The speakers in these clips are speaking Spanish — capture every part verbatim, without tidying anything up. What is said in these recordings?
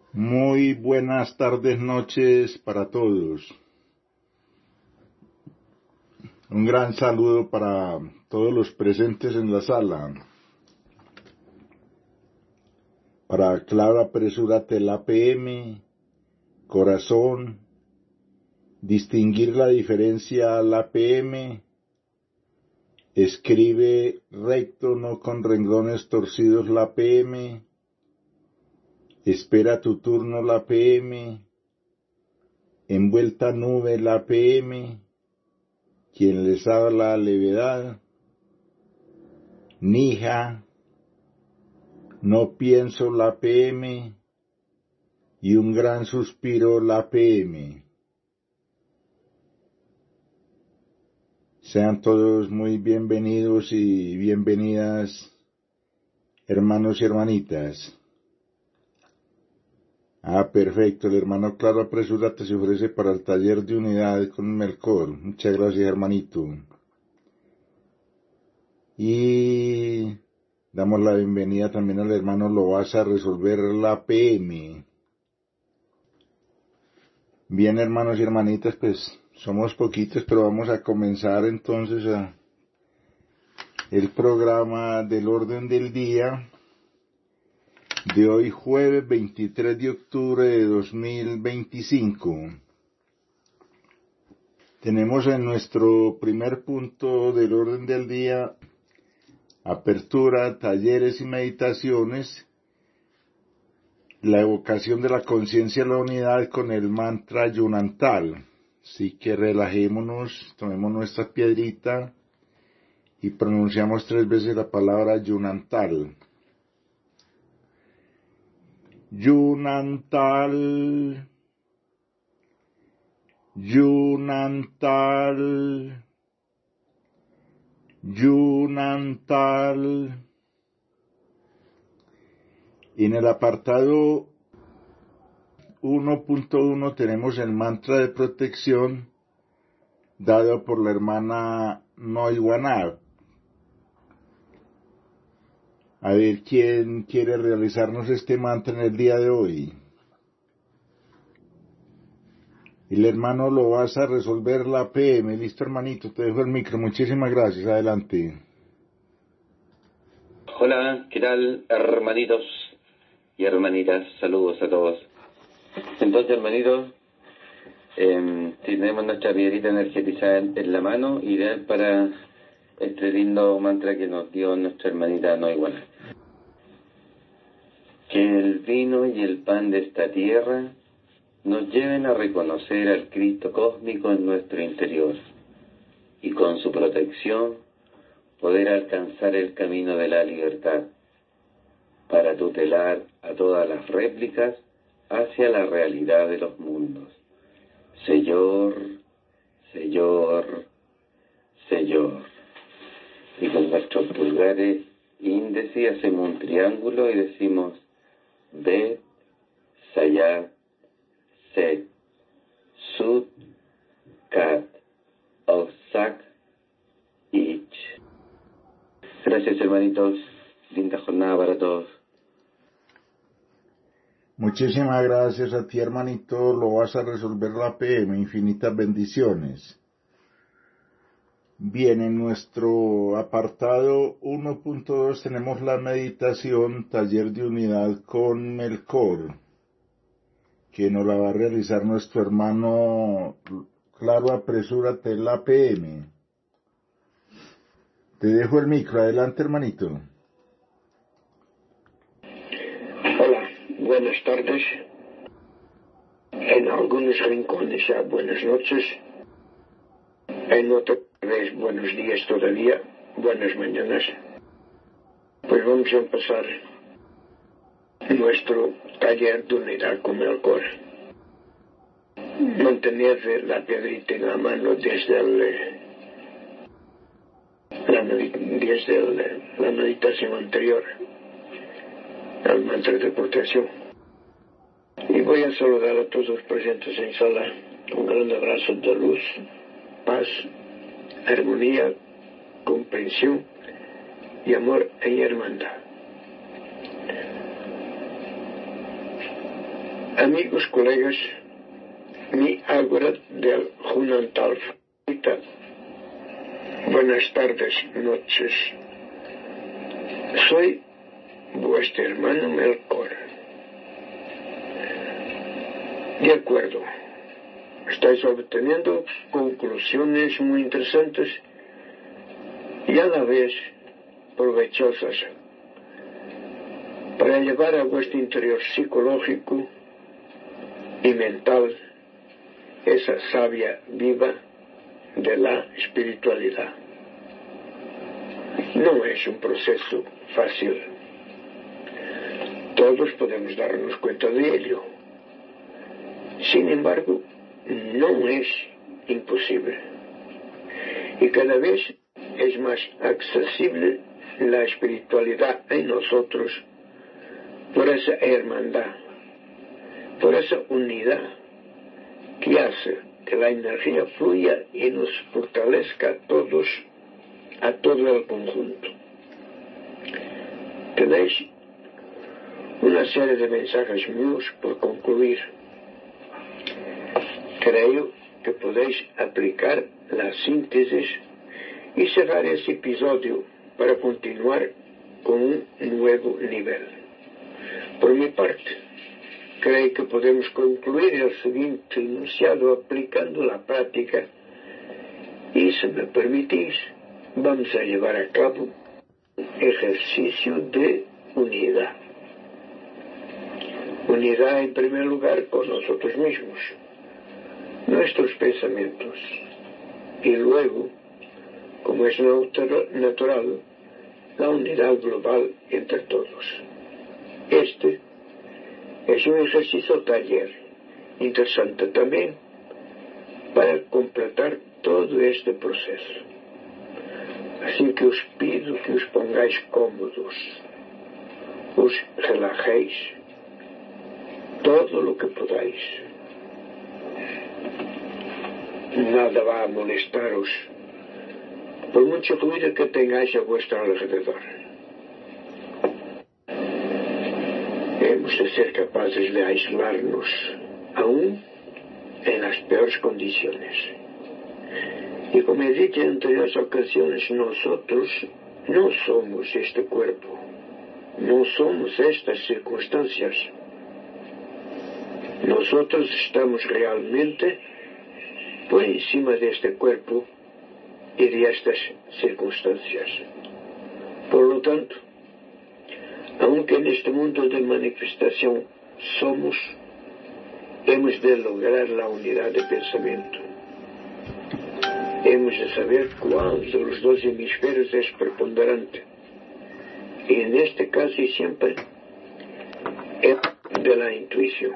Muy buenas tardes, noches para todos. Un gran saludo para todos los presentes en la sala. Para Clara, apresúrate el A P M, corazón, distinguir la diferencia al A P M, escribe recto, no con renglones torcidos la P M, espera tu turno la P M, envuelta nube la P M, quien les habla levedad, Nija, no pienso la P M, y un gran suspiro la P M. Sean todos muy bienvenidos y bienvenidas, hermanos y hermanitas. Ah, perfecto, el hermano Claro, apresúrate, se ofrece para el taller de unidad con Melcor. Muchas gracias, hermanito. Y damos la bienvenida también al hermano Loasa a resolver la P M. Bien, hermanos y hermanitas, pues somos poquitos, pero vamos a comenzar entonces a el programa del orden del día de hoy, jueves veintitrés de octubre de dos mil veinticinco. Tenemos en nuestro primer punto del orden del día apertura, talleres y meditaciones, la evocación de la conciencia de la unidad con el mantra Yunantal. Así que relajémonos, tomemos nuestra piedrita y pronunciamos tres veces la palabra Yunantal. Yunantal, Yunantal, Yunantal. Y en el apartado uno punto uno tenemos el mantra de protección dado por la hermana Noiwanab. A ver, ¿quién quiere realizarnos este mantra en el día de hoy? El hermano lo vas a resolver la P M. Listo, hermanito, te dejo el micro. Muchísimas gracias. Adelante. Hola, ¿qué tal, hermanitos y hermanitas? Saludos a todos. Entonces, hermanitos, eh, tenemos nuestra piedrita energetizada en la mano, ideal para este lindo mantra que nos dio nuestra hermanita Noiwana. Que el vino y el pan de esta tierra nos lleven a reconocer al Cristo cósmico en nuestro interior y con su protección poder alcanzar el camino de la libertad para tutelar a todas las réplicas hacia la realidad de los mundos. Señor, Señor, Señor. Y con nuestros pulgares índice hacemos un triángulo y decimos Bet, Sayat, Set, Sud, Kat, Osak, Ich. Gracias, hermanitos. Linda jornada para todos. Muchísimas gracias a ti, hermanito. Lo vas a resolver la P M. Infinitas bendiciones. Bien, en nuestro apartado uno punto dos tenemos la meditación taller de unidad con Melcor, que nos la va a realizar nuestro hermano Claro, apresúrate la P M. Te dejo el micro. Adelante, hermanito. Hola, buenas tardes. En algunos rincones ya buenas noches. En otras vez buenos días todavía, buenas mañanas. Pues vamos a empezar nuestro taller de unidad con Melcor. Mantener la piedrita en la mano desde el, la, desde el, la meditación anterior al mantra de protección. Y voy a saludar a todos los presentes en sala. Un gran abrazo de luz, paz, armonía, comprensión y amor en hermandad. Amigos, colegas, mi ágora del Junantal. Buenas tardes, noches. Soy vuestro hermano Melchor. De acuerdo. Estáis obteniendo conclusiones muy interesantes y a la vez provechosas para llevar a vuestro interior psicológico y mental esa savia viva de la espiritualidad. No es un proceso fácil. Todos podemos darnos cuenta de ello. Sin embargo, no es imposible. Y cada vez es más accesible la espiritualidad en nosotros por esa hermandad, por esa unidad que hace que la energía fluya y nos fortalezca a todos, a todo el conjunto. Tenéis una serie de mensajes míos por concluir. Creo que podéis aplicar la síntesis y cerrar ese episodio para continuar con un nuevo nivel. Por mi parte, creo que podemos concluir el siguiente enunciado aplicando la práctica y, si me permitís, vamos a llevar a cabo ejercicio de unidad. Unidad en primer lugar con nosotros mismos, nuestros pensamientos, y luego, como es natural, la unidad global entre todos. Este es un ejercicio taller, interesante también, para completar todo este proceso. Así que os pido que os pongáis cómodos, os relajéis, todo lo que podáis. Nada va a molestaros, por mucho ruido que tengáis a vuestro alrededor. Hemos de ser capaces de aislarnos, aún en las peores condiciones. Y como he dicho en anteriores ocasiones, nosotros no somos este cuerpo, no somos estas circunstancias. Nosotros estamos realmente por encima de este cuerpo y de estas circunstancias. Por lo tanto, aunque en este mundo de manifestación somos, hemos de lograr la unidad de pensamiento. Hemos de saber cuál de los dos hemisferios es preponderante. Y en este caso y siempre, es de la intuición.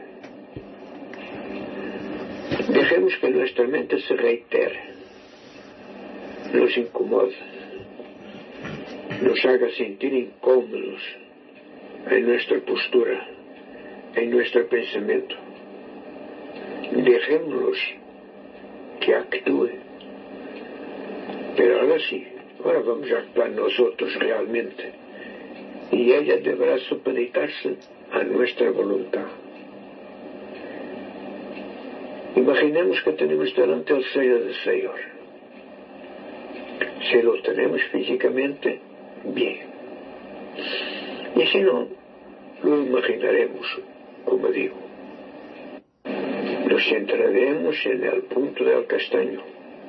Dejemos que nuestra mente se reitere, nos incomode, nos haga sentir incómodos en nuestra postura, en nuestro pensamiento. Dejémoslos que actúe. Pero ahora sí, ahora vamos a actuar nosotros realmente. Y ella deberá supeditarse a nuestra voluntad. Imaginemos que tenemos delante el sello del Señor. Si lo tenemos físicamente, bien. Y si no, lo imaginaremos, como digo. Nos centraremos en el punto del castaño,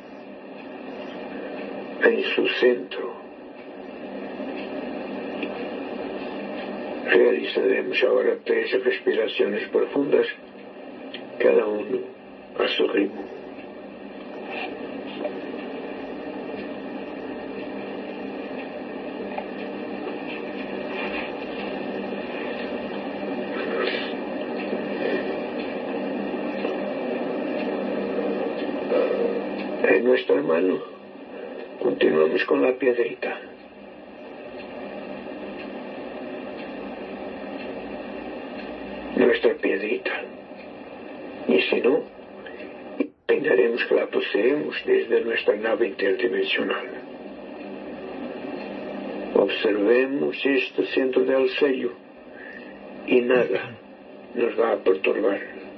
en su centro. Realizaremos ahora tres respiraciones profundas, cada uno a su ritmo. En nuestra mano continuamos con la piedrita. Nuestra piedrita. Y si no, imaginaremos que la poseemos desde nuestra nave interdimensional. Observemos este centro del sello y nada, nos va a perturbar.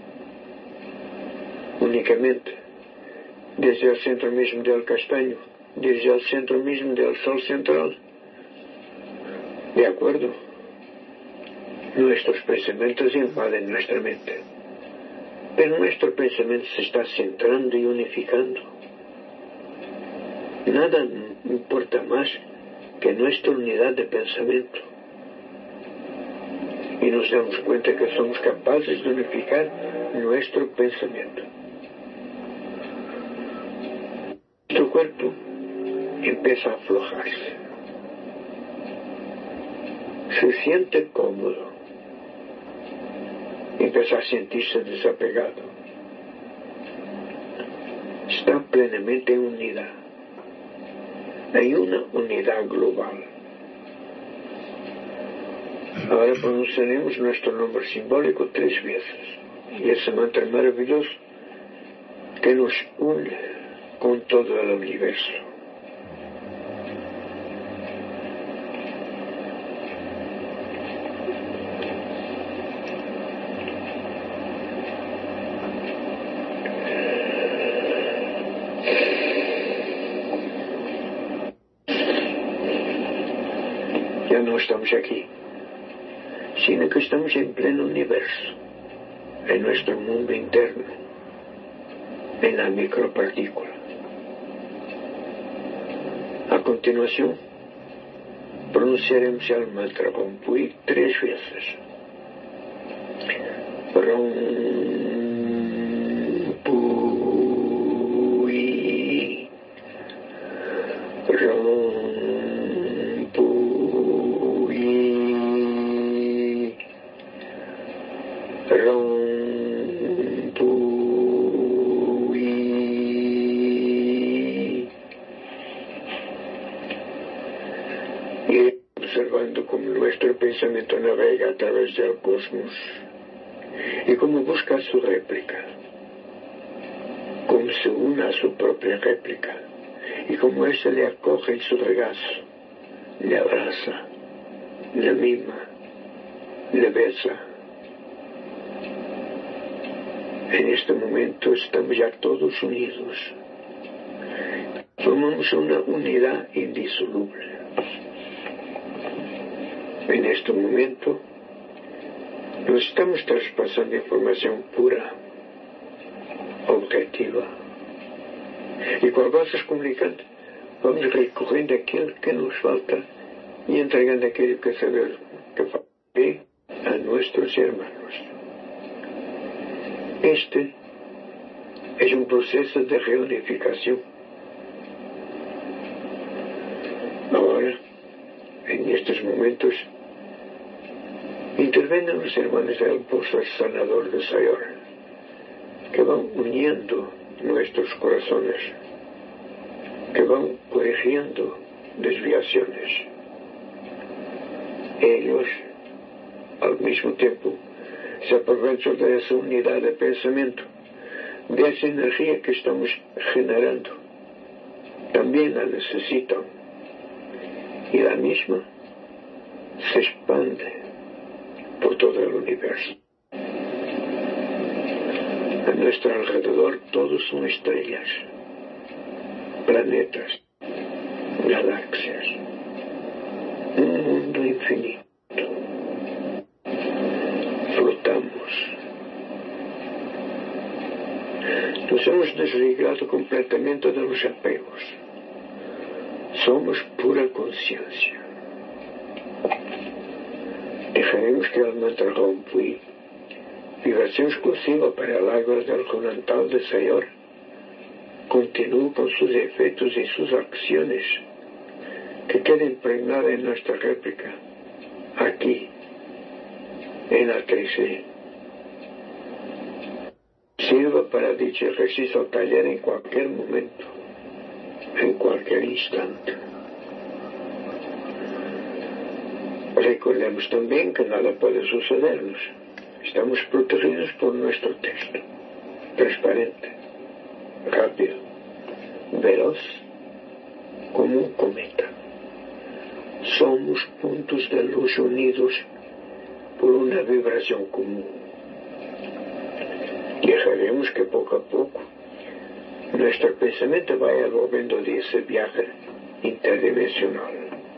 Únicamente desde el centro mismo del castaño, desde el centro mismo del sol central. De acuerdo, nuestros pensamientos invaden nuestra mente, pero nuestro pensamiento se está centrando y unificando. Nada importa más que nuestra unidad de pensamiento. Y nos damos cuenta que somos capaces de unificar nuestro pensamiento. Nuestro cuerpo empieza a aflojarse. Se siente cómodo. Empieza a sentirse desapegado. Está plenamente unida. Hay una unidad global. Ahora pronunciaremos nuestro nombre simbólico tres veces. Y ese mantra maravilloso que nos une con todo el universo. Ya no estamos aquí, sino que estamos en pleno universo, en nuestro mundo interno, en la micropartícula. A continuación, pronunciaremos el mantra Om Pui tres veces. Rom Pui, Rom Pui, Rom observando cómo nuestro pensamiento navega a través del cosmos y cómo busca su réplica, cómo se une a su propia réplica y cómo ésta le acoge en su regazo, le abraza, le mima, le besa. En este momento estamos ya todos unidos, formamos una unidad indisoluble. En este momento nos estamos traspasando información pura, objetiva. Y con vasos comunicantes vamos recogiendo aquello que nos falta y entregando aquello que sabemos que falta a nuestros hermanos. Este es un proceso de reunificación. Ahora, en estos momentos, intervienen los hermanos del pozo sanador de Sayor, que van uniendo nuestros corazones, que van corrigiendo desviaciones. Ellos, al mismo tiempo, se aprovechan de esa unidad de pensamiento, de esa energía que estamos generando. También la necesitan. Y la misma se expande por todo el universo. A nuestro alrededor todos son estrellas, planetas, galaxias, un mundo infinito. Flotamos. Nos hemos desligado completamente de los apegos. Somos pura conciencia. Dejaremos que el mantra Om Pui, vibración exclusiva para el agua del Junantal de Sayor, continúe con sus efectos y sus acciones, que quede impregnada en nuestra réplica, aquí, en la tres D. Sirva para dicho ejercicio o taller en cualquier momento, en cualquier instante. Recordemos también que nada puede sucedernos. Estamos protegidos por nuestro texto, transparente, rápido, veloz, como un cometa. Somos puntos de luz unidos por una vibración común. Dejaremos que poco a poco nuestro pensamiento vaya volviendo de ese viaje interdimensional.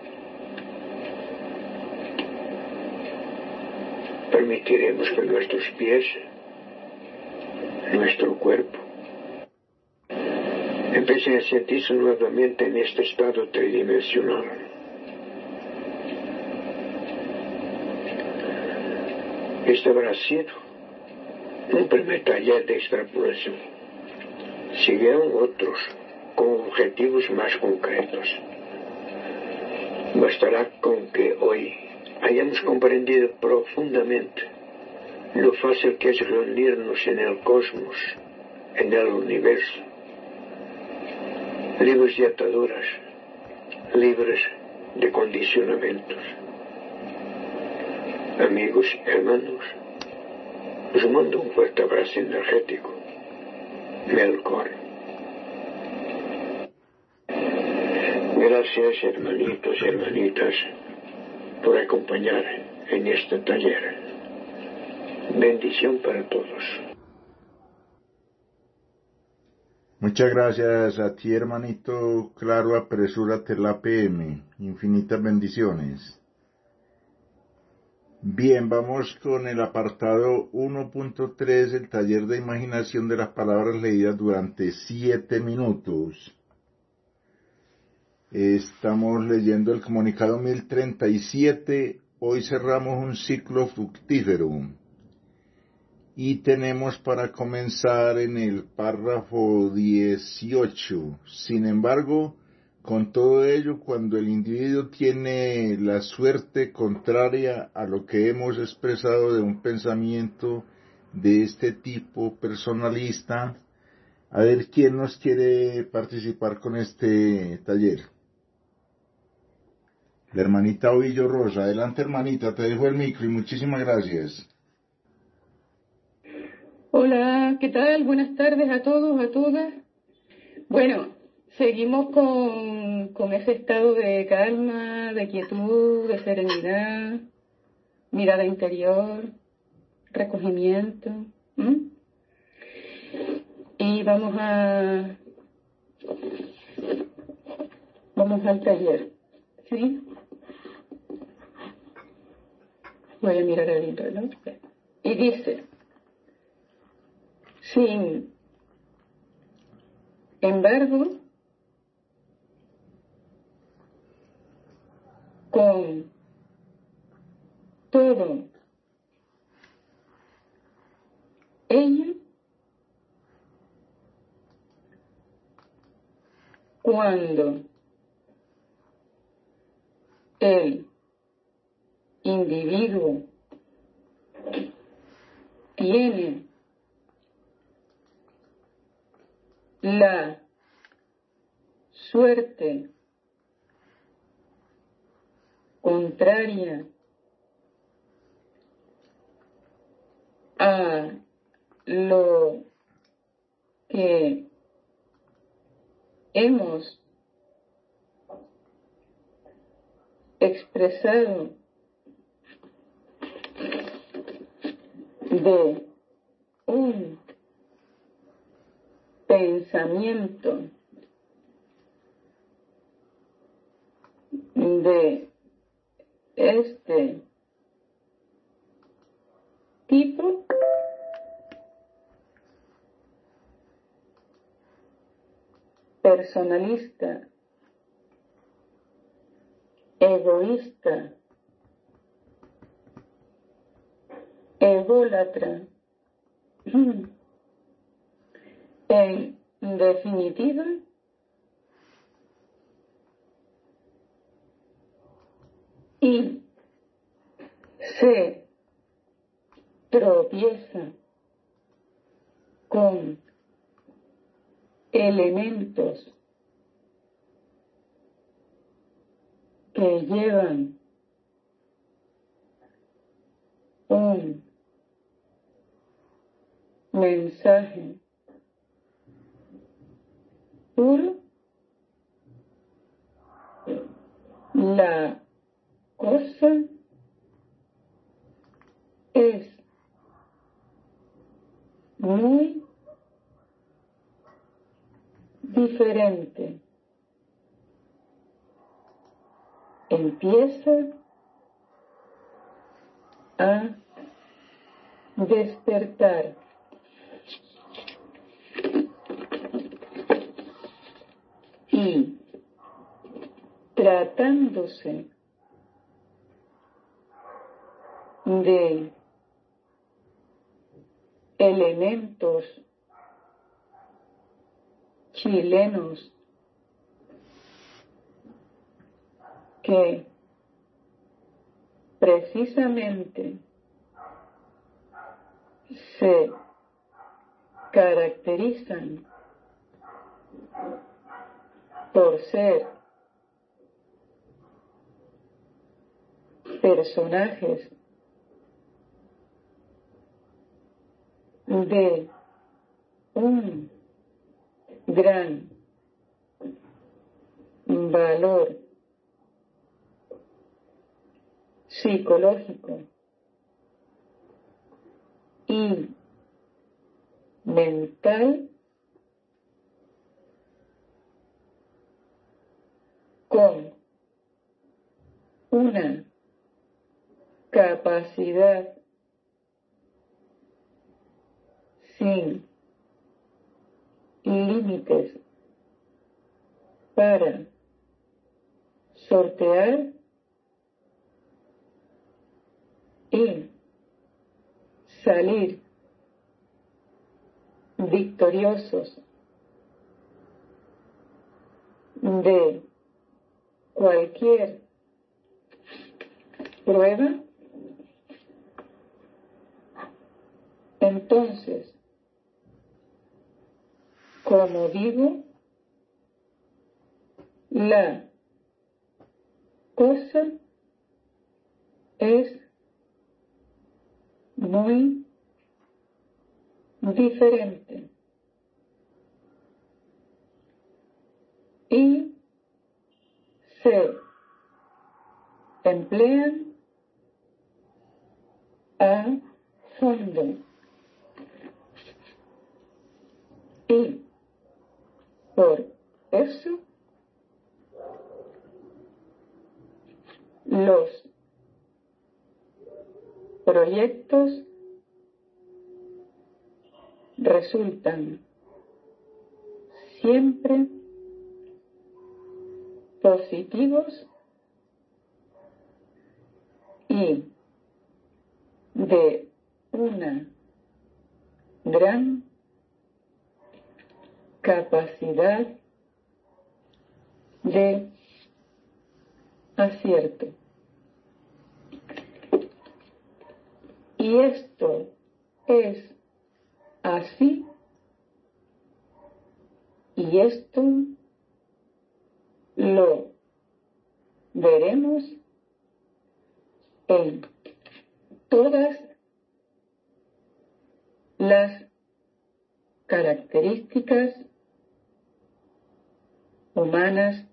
Permitiremos que nuestros pies, nuestro cuerpo, empiecen a sentirse nuevamente en este estado tridimensional. Este habrá sido un primer taller de extrapolación. Siguieron otros con objetivos más concretos. Bastará con que hoy hayamos comprendido profundamente lo fácil que es reunirnos en el cosmos, en el universo, libres de ataduras, libres de condicionamientos. Amigos, hermanos, os mando un fuerte abrazo energético. Melkor. Gracias, hermanitos y hermanitas, por acompañar en este taller. Bendición para todos. Muchas gracias a ti, hermanito. Claro, apresúrate la P M. Infinitas bendiciones. Bien, vamos con el apartado uno punto tres, el taller de imaginación de las palabras leídas durante siete minutos. Estamos leyendo el comunicado mil treinta y siete. Hoy cerramos un ciclo fructífero. Y tenemos para comenzar en el párrafo dieciocho. Sin embargo, con todo ello, cuando el individuo tiene la suerte contraria a lo que hemos expresado de un pensamiento de este tipo personalista, a ver quién nos quiere participar con este taller. La hermanita Ovillo Rosa. Adelante, hermanita, te dejo el micro y muchísimas gracias. Hola, ¿qué tal? Buenas tardes a todos, a todas. Bueno, seguimos con, con ese estado de calma, de quietud, de serenidad, mirada interior, recogimiento. ¿m? Y vamos a... Vamos al taller, ¿sí? Voy a mirar el reloj. Y dice... Sin embargo, con todo ello, cuando el individuo tiene la suerte contraria a lo que hemos expresado de un pensamiento de este tipo, personalista, egoísta, ególatra, en definitiva, y se tropieza con elementos que llevan un mensaje puro, la cosa es muy diferente. Empieza a despertar. Y tratándose de elementos chilenos que precisamente se caracterizan por ser personajes de un gran valor psicológico y mental, con una capacidad sin límites para sortear y salir victoriosos de cualquier prueba. Entonces, como digo, la cosa es muy diferente. Y se emplean a fondo. Y por eso los proyectos resultan siempre positivos y de una gran capacidad de acierto. Y esto es así, y esto lo veremos en todas las características humanas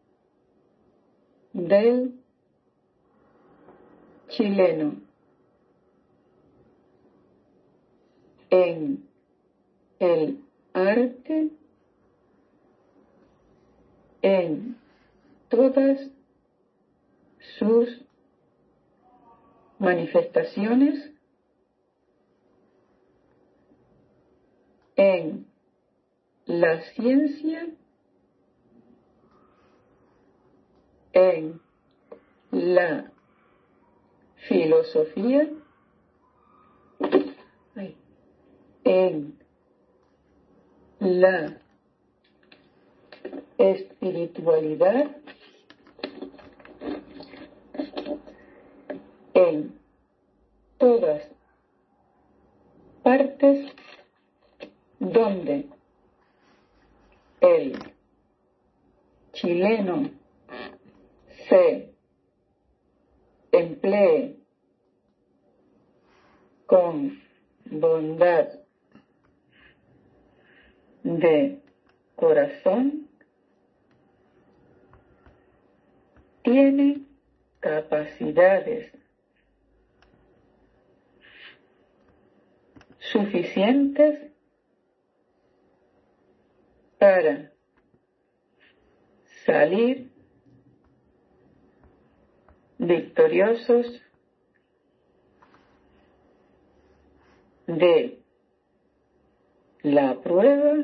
del chileno, en el arte, en todas sus manifestaciones, en la ciencia, en la filosofía, en la espiritualidad, en todas partes donde el chileno se emplee con bondad de corazón, tiene capacidades suficientes para salir victoriosos de la prueba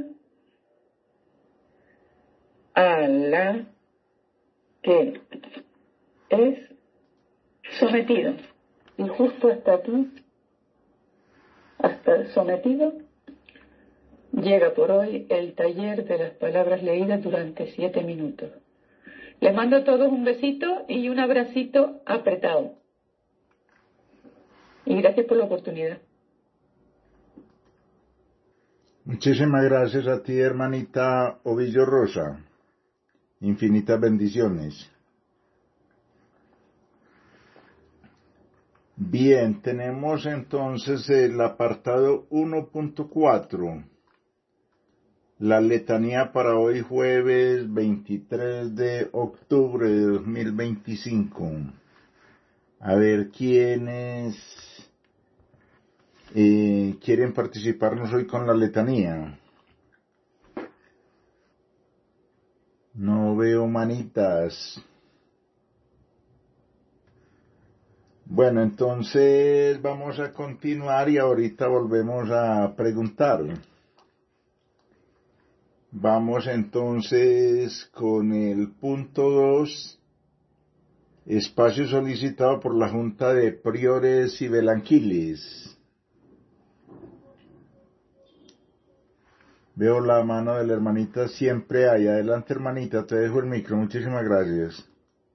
a la que es sometido. Y justo hasta aquí, hasta el sometido, llega por hoy el taller de las palabras leídas durante siete minutos. Les mando a todos un besito y un abracito apretado. Y gracias por la oportunidad. Muchísimas gracias a ti, hermanita Ovillo Rosa. Infinitas bendiciones. Bien, tenemos entonces el apartado uno punto cuatro. La letanía para hoy jueves veintitrés de octubre de dos mil veinticinco. A ver quiénes eh, quieren participarnos hoy con la letanía. No veo manitas. Bueno, entonces vamos a continuar y ahorita volvemos a preguntar. Vamos entonces con el punto dos, espacio solicitado por la Junta de Priores y Belanquiles. Veo la mano de la hermanita siempre ahí. Adelante, hermanita, te dejo el micro. Muchísimas gracias.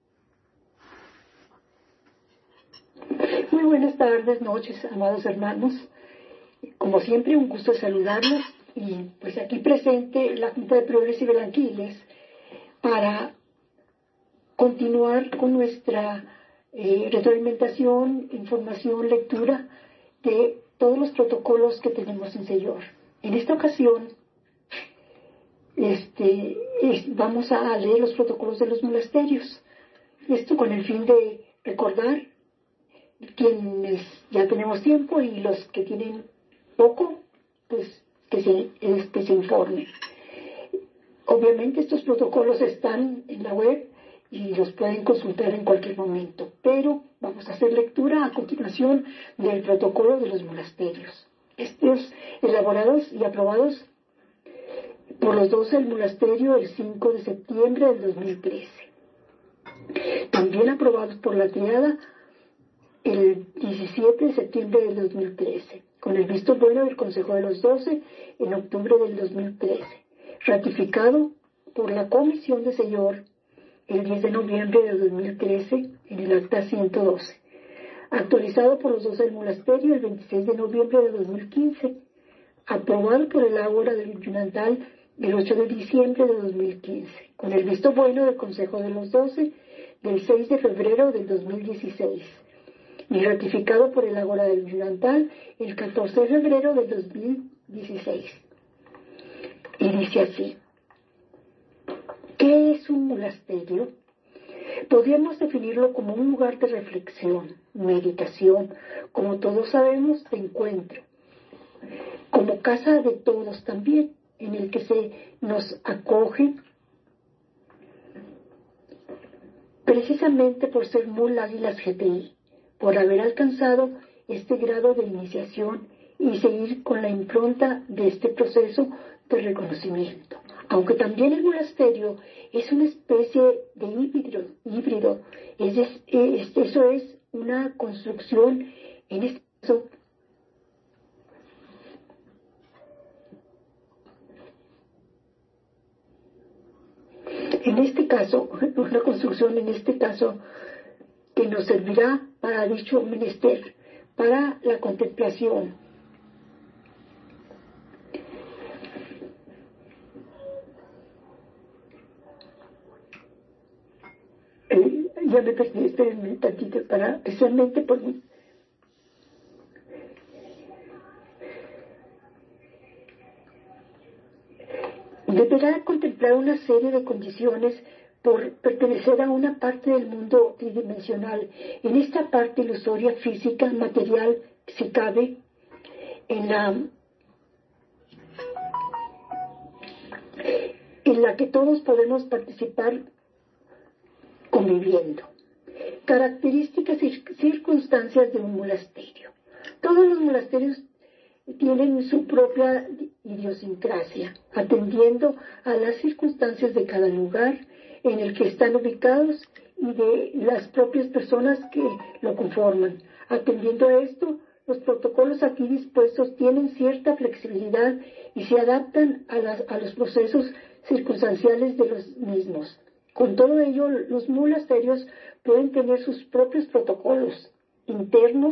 Muy buenas tardes, noches, amados hermanos. Como siempre, un gusto saludarlos. Y pues aquí presente la Junta de Priores y Belanquiles para continuar con nuestra eh, retroalimentación, información, lectura de todos los protocolos que tenemos en Señor. En esta ocasión este, es, vamos a leer los protocolos de los monasterios. Esto con el fin de recordar quienes ya tenemos tiempo y los que tienen poco, pues que se, que se informen. Obviamente estos protocolos están en la web y los pueden consultar en cualquier momento, pero vamos a hacer lectura a continuación del protocolo de los monasterios. Estos elaborados y aprobados por los doce del monasterio el cinco de septiembre del dos mil trece. También aprobados por la triada el diecisiete de septiembre del dos mil trece, con el visto bueno del Consejo de los Doce en octubre del dos mil trece, ratificado por la Comisión de Señor el diez de noviembre del dos mil trece en el acta ciento doce, actualizado por los doce del monasterio el veintiséis de noviembre del dos mil quince, aprobado por el Ágora del Yunantal el ocho de diciembre de dos mil quince, con el visto bueno del Consejo de los Doce del seis de febrero del dos mil dieciséis, y ratificado por el Ágora del Yunantal el catorce de febrero del dos mil dieciséis. Y dice así: ¿qué es un monasterio? Podríamos definirlo como un lugar de reflexión, meditación, como todos sabemos, de encuentro, como casa de todos también, en el que se nos acoge precisamente por ser Mul Águilas G T I, por haber alcanzado este grado de iniciación y seguir con la impronta de este proceso de reconocimiento. Aunque también el monasterio es una especie de híbrido, híbrido es, es, eso es una construcción, en este caso, en este caso, una construcción en este caso que nos servirá para dicho menester, para la contemplación. Eh, ya me perdí, espérenme un tantito, para, especialmente por mí. Deberá contemplar una serie de condiciones por pertenecer a una parte del mundo tridimensional. En esta parte ilusoria, física, material, si cabe, en la en la que todos podemos participar conviviendo. Características y circunstancias de un monasterio. Todos los monasterios tienen su propia idiosincrasia, atendiendo a las circunstancias de cada lugar en el que están ubicados y de las propias personas que lo conforman. Atendiendo a esto, los protocolos aquí dispuestos tienen cierta flexibilidad y se adaptan a, las, a los procesos circunstanciales de los mismos. Con todo ello, los monasterios pueden tener sus propios protocolos internos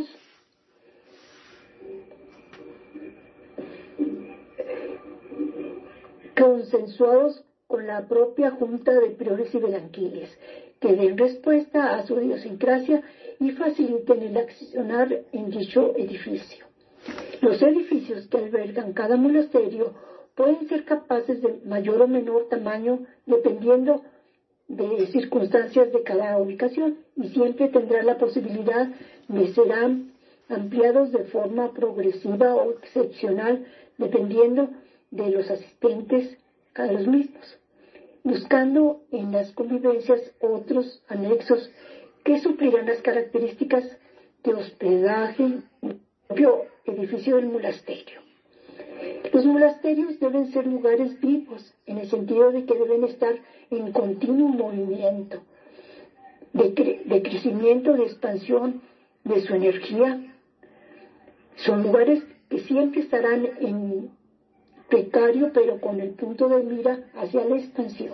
consensuados con la propia Junta de Priores y Belanquiles, que den respuesta a su idiosincrasia y faciliten el accionar en dicho edificio. Los edificios que albergan cada monasterio pueden ser capaces de mayor o menor tamaño dependiendo de circunstancias de cada ubicación y siempre tendrán la posibilidad de ser ampliados de forma progresiva o excepcional dependiendo de los asistentes a los mismos, buscando en las convivencias otros anexos que suplirán las características de hospedaje del propio edificio del monasterio. Los monasterios deben ser lugares vivos, en el sentido de que deben estar en continuo movimiento, de, cre- de crecimiento, de expansión de su energía. Son lugares que siempre estarán en precario, pero con el punto de mira hacia la expansión.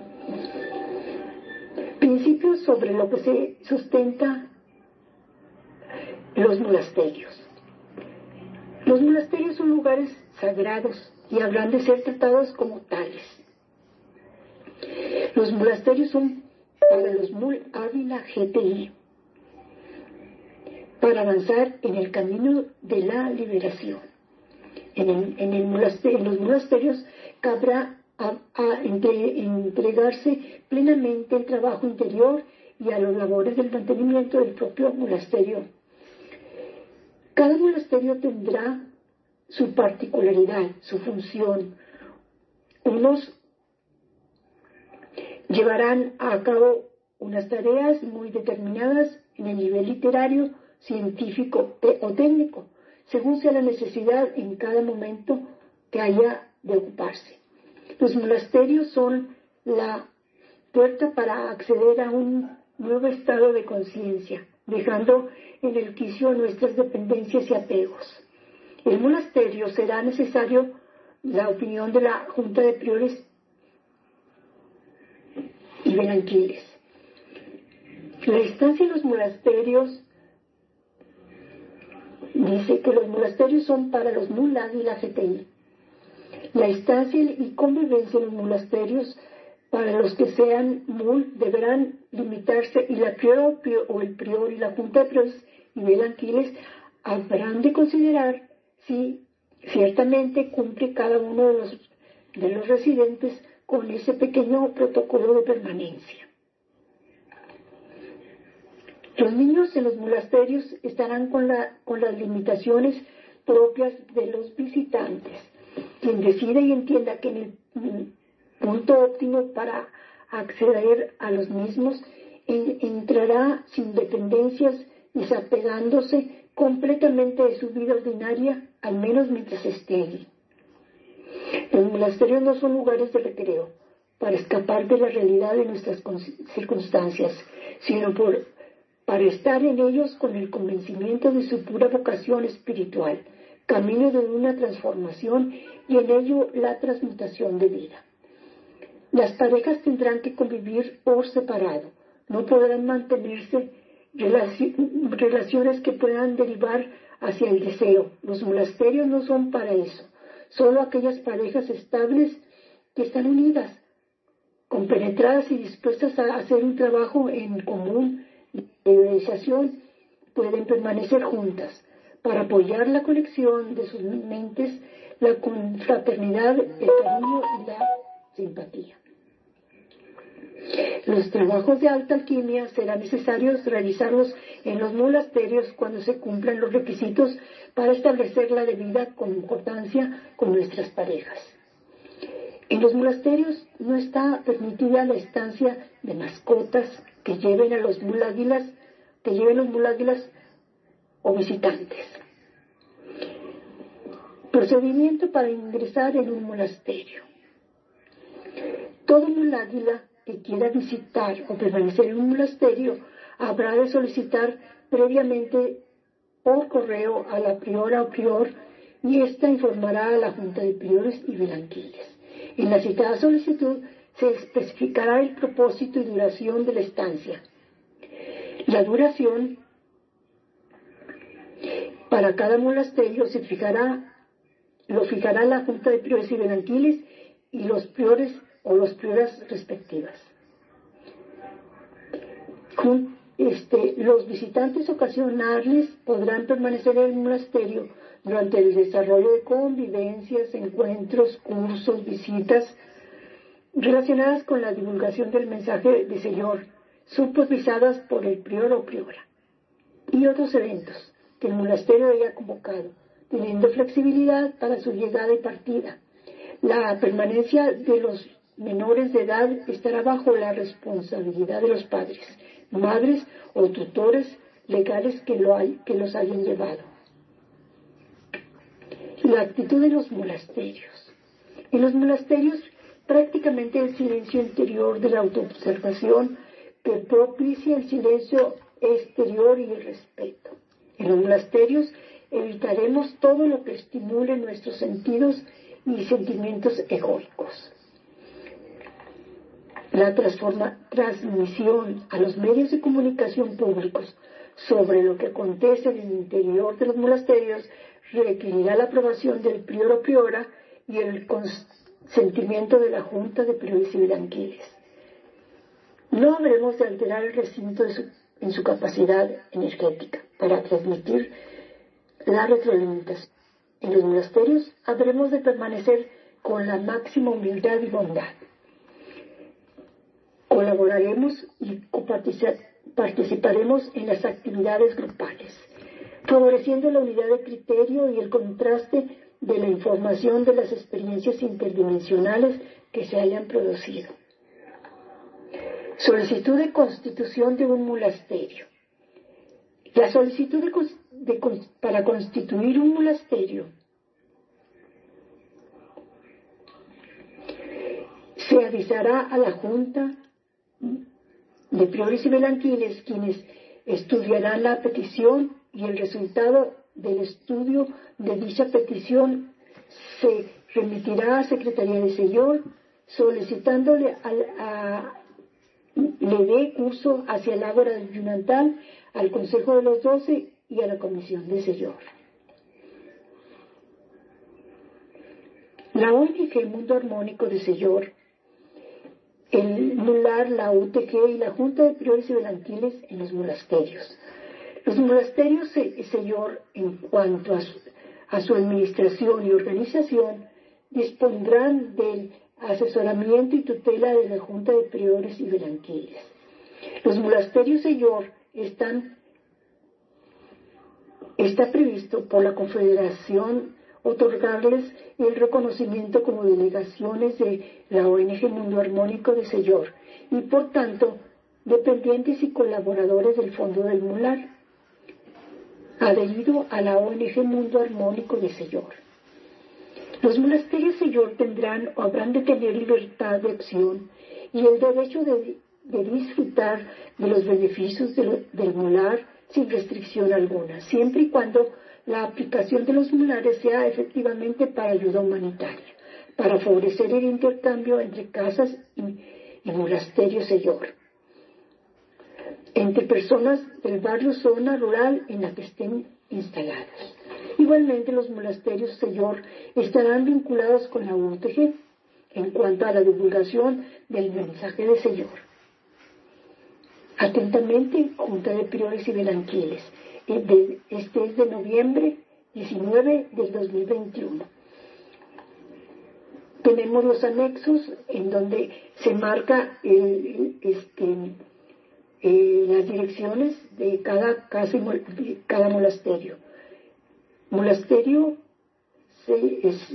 Principios sobre lo que se sustenta los monasterios. Los monasterios son lugares sagrados y habrán de ser tratados como tales. Los monasterios son para los Mul Ávila G T I, para avanzar en el camino de la liberación. En, el, en, el monasterio, en los monasterios cabrá a, a entre, entregarse plenamente al trabajo interior y a las labores del mantenimiento del propio monasterio. Cada monasterio tendrá su particularidad, su función. Unos llevarán a cabo unas tareas muy determinadas en el nivel literario, científico o técnico, según sea la necesidad en cada momento que haya de ocuparse. Los monasterios son la puerta para acceder a un nuevo estado de conciencia, dejando en el quicio nuestras dependencias y apegos. El monasterio será necesario la opinión de la Junta de Priores y Belanquiles. La estancia en los monasterios dice que los monasterios son para los Mul Ávila G T I. La estancia y convivencia en los monasterios para los que sean Mul deberán limitarse y la prior o el prior y la Junta de Priores y Belanquiles habrán de considerar si ciertamente cumple cada uno de los, de los residentes con ese pequeño protocolo de permanencia. Los niños en los monasterios estarán con, la, con las limitaciones propias de los visitantes. Quien decida y entienda que en el punto óptimo para acceder a los mismos en, entrará sin dependencias, desapegándose completamente de su vida ordinaria, al menos mientras esté allí. Los monasterios no son lugares de recreo para escapar de la realidad de nuestras circunstancias, sino por para estar en ellos con el convencimiento de su pura vocación espiritual, camino de una transformación y en ello la transmutación de vida. Las parejas tendrán que convivir por separado, no podrán mantenerse relaci- relaciones que puedan derivar hacia el deseo. Los monasterios no son para eso, solo aquellas parejas estables que están unidas, compenetradas y dispuestas a hacer un trabajo en común de realización, pueden permanecer juntas para apoyar la conexión de sus mentes, la confraternidad, el cariño y la simpatía. Los trabajos de alta alquimia será necesario realizarlos en los monasterios cuando se cumplan los requisitos para establecer la debida concordancia con nuestras parejas. En los monasterios no está permitida la estancia de mascotas que lleven a los muláguilas, que lleven los muláguilas o visitantes. Procedimiento para ingresar en un monasterio. Todo muláguila que quiera visitar o permanecer en un monasterio habrá de solicitar previamente por correo a la priora o prior, y ésta informará a la Junta de Priores y Velanquiles. En la citada solicitud se especificará el propósito y duración de la estancia. La duración para cada monasterio se fijará, lo fijará la Junta de Priores y Velanquiles y los priores o los prioras respectivas. Este, los visitantes ocasionales podrán permanecer en el monasterio durante el desarrollo de convivencias, encuentros, cursos, visitas relacionadas con la divulgación del mensaje de Señor, supervisadas por el prior o priora, y otros eventos que el monasterio haya convocado, teniendo flexibilidad para su llegada y partida. La permanencia de los menores de edad estará bajo la responsabilidad de los padres, madres o tutores legales que, lo hay, que los hayan llevado. La actitud de los monasterios. En los monasterios, prácticamente el silencio interior de la autoobservación que propicia el silencio exterior y el respeto. En los monasterios evitaremos todo lo que estimule nuestros sentidos y sentimientos egoicos. La transforma, transmisión a los medios de comunicación públicos sobre lo que acontece en el interior de los monasterios requerirá la aprobación del prior o priora y el consentimiento de la Junta de Priores y Velanquiles. No habremos de alterar el recinto de su, en su capacidad energética para transmitir la retroalimentación. En los monasterios habremos de permanecer con la máxima humildad y bondad. Colaboraremos y participaremos en las actividades grupales, favoreciendo la unidad de criterio y el contraste de la información de las experiencias interdimensionales que se hayan producido. Solicitud de constitución de un monasterio. La solicitud de, de, para constituir un monasterio se avisará a la Junta de Priores y Velanquiles, quienes estudiarán la petición, y el resultado del estudio de dicha petición se remitirá a Secretaría de Señor, solicitándole a, a, le dé curso hacia el Ágora del Yunantal, al Consejo de los Doce y a la Comisión de Señor. La O N G Mundo Armónico de Señor, el MULAR, la U T G y la Junta de Priores y Velanquiles en los monasterios. Los monasterios, Señor, en cuanto a su, a su administración y organización, dispondrán del asesoramiento y tutela de la Junta de Priores y Velanquiles. Los monasterios, Señor, están, está previsto por la Confederación otorgarles el reconocimiento como delegaciones de la O N G Mundo Armónico de Señor y, por tanto, dependientes y colaboradores del Fondo del MULAR, adherido a la O N G Mundo Armónico de Señor. Los monasterios, Señor, tendrán o habrán de tener libertad de acción y el derecho de, de disfrutar de los beneficios de lo, del MULAR sin restricción alguna, siempre y cuando la aplicación de los mulares sea efectivamente para ayuda humanitaria, para favorecer el intercambio entre casas y, y monasterios, Señor, entre personas del barrio zona rural en la que estén instaladas. Igualmente, los monasterios, Señor, estarán vinculados con la U T G en cuanto a la divulgación del mensaje de Señor. Atentamente, Junta de Priores y Velanquiles. Este es de noviembre diecinueve del dos mil veintiuno. tenemos los anexos en donde se marca el, este, eh, las direcciones de cada casa y de cada monasterio. Monasterio se, es,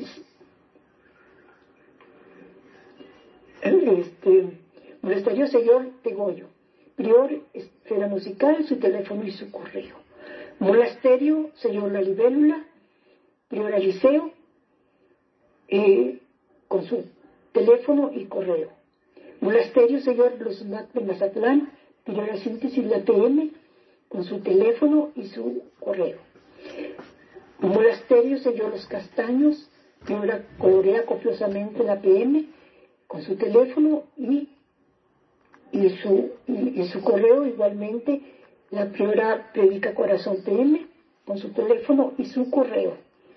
este, Monasterio Señor de Goyo. Prior Esfera Musical, su teléfono y su correo. Monasterio Señor La Libélula, Prior Eliseo, eh, con su teléfono y correo. Monasterio Señor Blusmac de Mazatlán, Prior Síntesis La P M, con su teléfono y su correo. Monasterio Señor Los Castaños, Prior Colorea Copiosamente La P M, con su teléfono y, y, su, y, y su correo. Igualmente la Priora Predica Corazón P M, con su teléfono y su correo.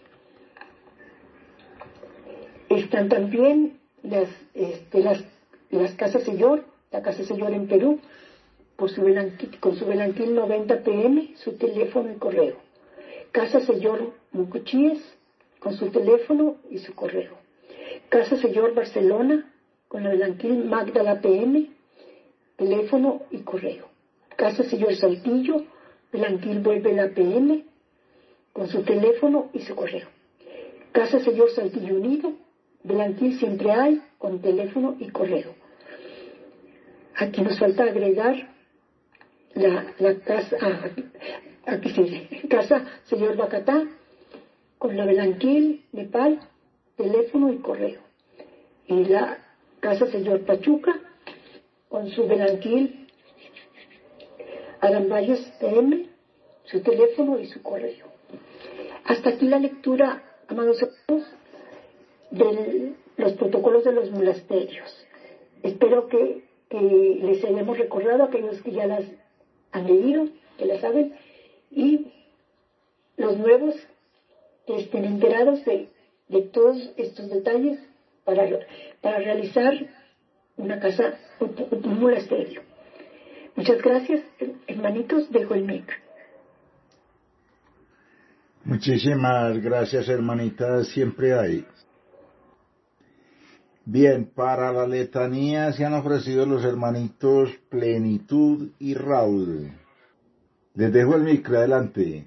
Están también las, este, las, las Casas Señor, la Casa Señor en Perú, por su velanquil, con su velanquil noventa P M, su teléfono y correo. Casa Señor Mucuchíes, con su teléfono y su correo. Casa Señor Barcelona, con la velanquil Magdala P M, teléfono y correo. Casa Señor Saltillo, velanquil Vuelve la P M, con su teléfono y su correo. Casa Señor Saltillo Unido, velanquil Siempre Hay, con teléfono y correo. Aquí nos falta agregar la, la casa, ah, aquí, aquí sí, Casa Señor Bacatá, con la velanquil Nepal, teléfono y correo. Y la Casa Señor Pachuca, con su velanquil Arambayes P M, su teléfono y su correo. Hasta aquí la lectura, amados hermanos, de los protocolos de los monasterios. Espero que, que les hayamos recordado a aquellos que ya las han leído, que las saben, y los nuevos que estén enterados de, de todos estos detalles para, para realizar una casa, un, un monasterio. Muchas gracias, hermanitos, dejo el mic. Muchísimas gracias, hermanita, siempre hay. Bien, para la letanía se han ofrecido los hermanitos Plenitud y Raúl. Les dejo el micro, adelante.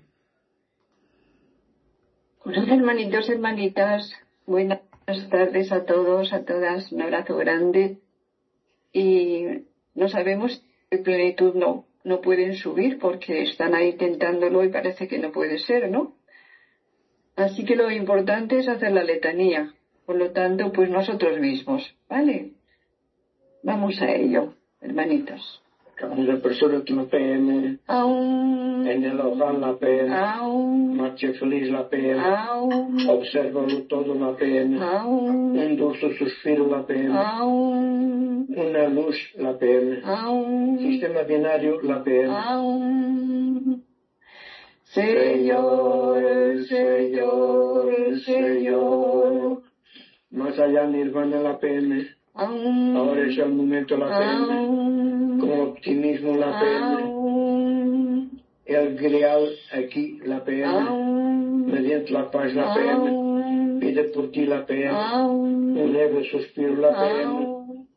Hola, hermanitos, hermanitas, buenas tardes a todos, a todas, un abrazo grande. Y no sabemos si Plenitud no, no pueden subir porque están ahí intentándolo y parece que no puede ser, ¿no? Así que lo importante es hacer la letanía. Por lo tanto, pues nosotros mismos, ¿vale? Vamos a ello, hermanitos. Una persona que la P M, Aún, en el hogar la P M, aún, marcha feliz la P M, aún, obsérvalo todo la P M, aún, un dulce suspiro la P M, aún, una luz la P M, aún, sistema binario la P M. aún. Señor, Señor, Señor. Más allá nirvana la P M, Aún, ahora es el momento la P M, aún, con optimismo la P M, aún, el grial aquí la P M, aún, mediante la paz la P M, aún, pide por ti la P M, aún, un leve suspiro la P M. aún.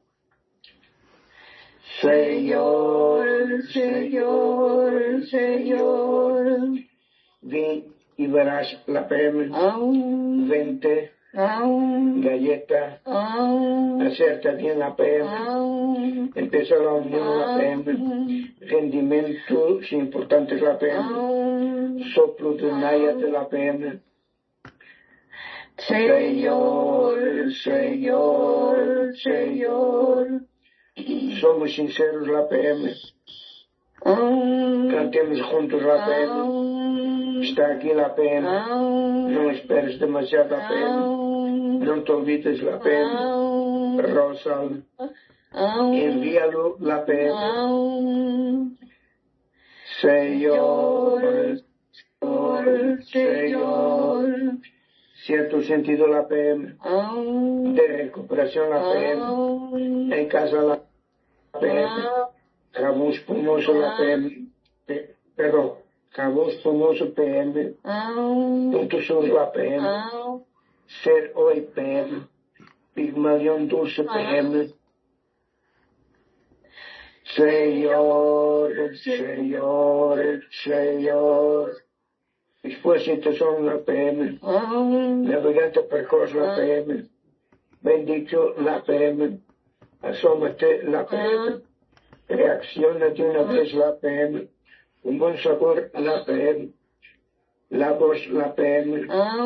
Señor, Señor, Señor. Ven y verás la P M, Aún, vente, aún, galleta, aún, acerta bien la P M, aún, empieza la unión la P M, rendimientos importantes la P M, aún. soplo de Naya de la P M. Señor, Señor, Señor. Somos sinceros la P M, Aún, cantemos juntos la P M, aún, está aquí la P M, aún, no esperes demasiado la P M, aún, no te olvides la P M, aún, Rosal, aún, envíalo la P M, aún. Señor, Señor, Señor, cierto sentido la P M, aún, de recuperación la P M, aún, en casa la P M, cabuz pulmoso la P M, pe- perdón, cabuz pulmoso P M, aún, punto sur la P M, aún, ser hoy P M, Pigmalión dulce P M. Señor, Señor, Señor. Dispuesito son la P M. Navegante precoz la P M. Bendito la P M. Asómate la P M. Reacciona de una vez la P M. Un buen sabor a la P M. La voz la P M.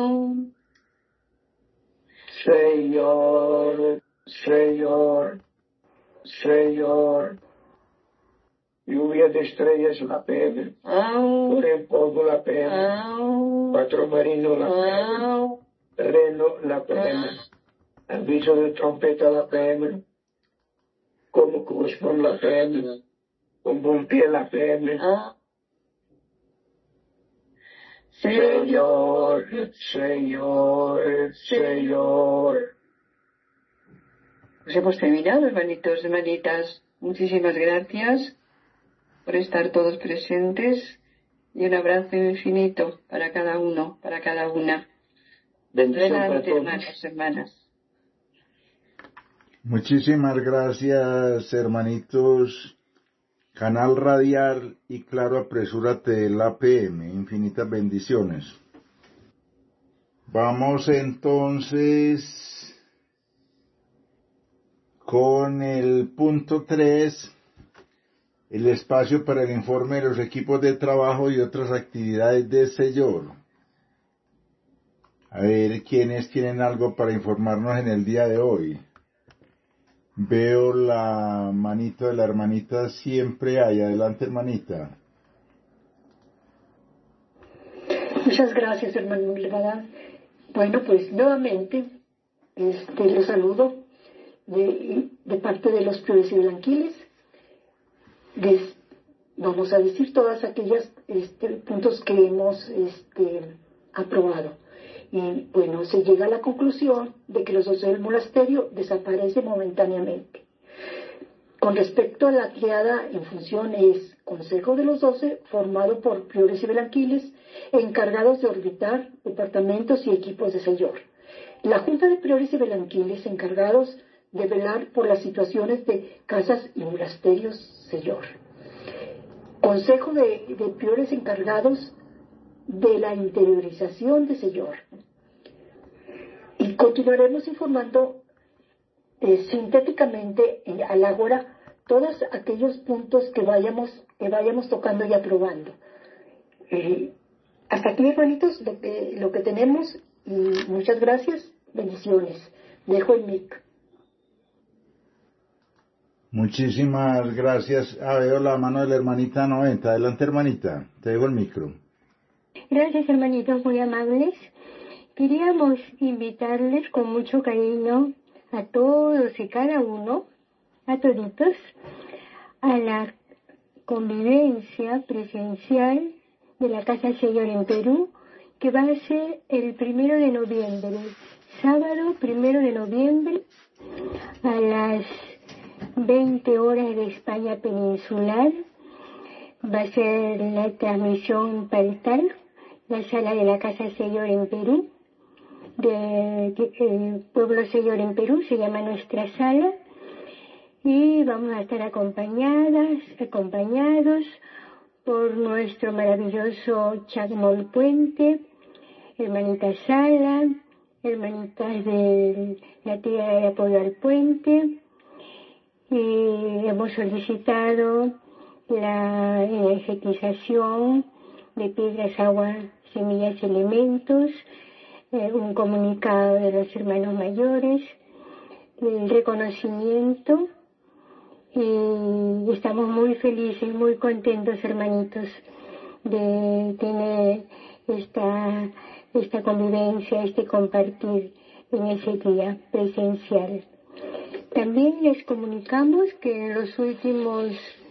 Señor, Señor, Señor. Lluvia de estrellas la P M. Por en polvo la P M. Patrón marino la P M. Reno la P M. Aviso de trompeta la P M. Como corresponde la P M. Con buen pie la P M. Señor, Señor, Señor. Pues hemos terminado, hermanitos, hermanitas. Muchísimas gracias por estar todos presentes y un abrazo infinito para cada uno, para cada una. Bendición para Adelante, todos. hermanos, hermanas. Muchísimas gracias, hermanitos. Canal Radial y Claro, apresúrate del A P M. Infinitas bendiciones. Vamos entonces con el punto tres, el espacio para el informe de los equipos de trabajo y otras actividades de Señor. A ver quiénes tienen algo para informarnos en el día de hoy. Veo la manito de la hermanita Siempre Hay. Adelante, hermanita. Muchas gracias, hermano Levada. Bueno, pues nuevamente este, los saludo de, de parte de los Priores y Blanquiles. Les vamos a decir todas aquellas este, puntos que hemos este, aprobado. Y bueno, se llega a la conclusión de que los doce del monasterio desaparecen momentáneamente. Con respecto a la triada en función es Consejo de los Doce, formado por priores y belanquiles, encargados de orbitar departamentos y equipos de Señor. La Junta de Priores y Belanquiles, encargados de velar por las situaciones de casas y monasterios Señor. Consejo de, de priores encargados de la interiorización de Señor. Y continuaremos informando eh, sintéticamente eh, a la hora todos aquellos puntos que vayamos, que vayamos tocando y aprobando. Eh, hasta aquí, hermanitos, lo que, lo que tenemos, y muchas gracias, bendiciones. Dejo el mic. Muchísimas gracias. Ah, veo la mano de la hermanita noventa. Adelante, hermanita. Te dejo el micro. Gracias, hermanitos muy amables. Queríamos invitarles con mucho cariño a todos y cada uno, a toditos, a la convivencia presencial de la Casa Señor en Perú, que va a ser el primero de noviembre, sábado primero de noviembre, a las veinte horas de España peninsular. Va a ser la transmisión parental, la sala de la Casa Señor en Perú, de, de, el Pueblo Señor en Perú, se llama nuestra sala, y vamos a estar acompañadas, acompañados por nuestro maravilloso Chacmol Puente, hermanita Sala, hermanitas de la tía de apoyo al puente, y hemos solicitado la energetización de piedras, agua, semillas y elementos, eh, un comunicado de los hermanos mayores, el reconocimiento, y estamos muy felices, muy contentos, hermanitos, de tener esta, esta convivencia, este compartir en ese día presencial. También les comunicamos que en los últimos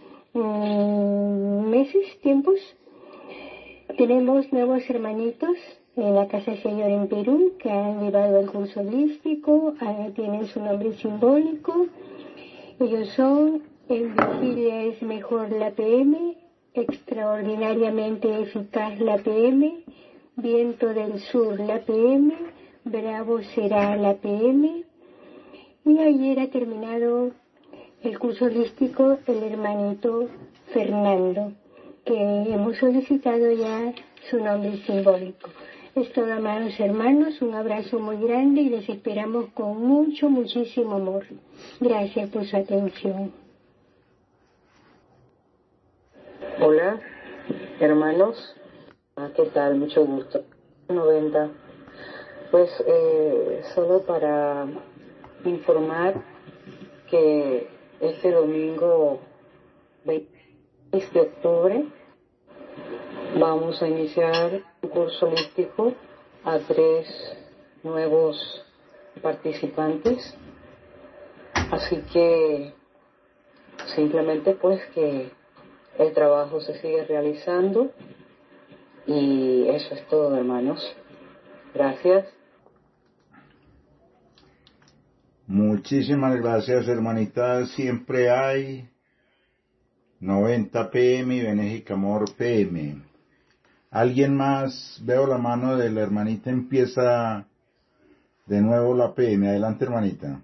mmm, meses, tiempos, tenemos nuevos hermanitos en la Casa Señor en Perú que han llevado el curso holístico, tienen su nombre simbólico. Ellos son En Vigilia es Mejor la P M, Extraordinariamente Eficaz la P M, Viento del Sur la P M, Bravo será la P M, Y ayer ha terminado el curso holístico el hermanito Fernando, que hemos solicitado ya su nombre simbólico. Es todo, amados hermanos, un abrazo muy grande y les esperamos con mucho, muchísimo amor. Gracias por su atención. Hola, hermanos. Ah, ¿qué tal? Mucho gusto. noventa. Pues eh, solo para informar que este domingo veinte de octubre vamos a iniciar un curso holístico a tres nuevos participantes. Así que simplemente pues que el trabajo se sigue realizando y eso es todo, hermanos. Gracias. Muchísimas gracias, hermanita. Siempre hay noventa P M y Benéfica Amor P M. ¿Alguien más? Veo la mano de la hermanita, empieza de nuevo la P M. Adelante, hermanita.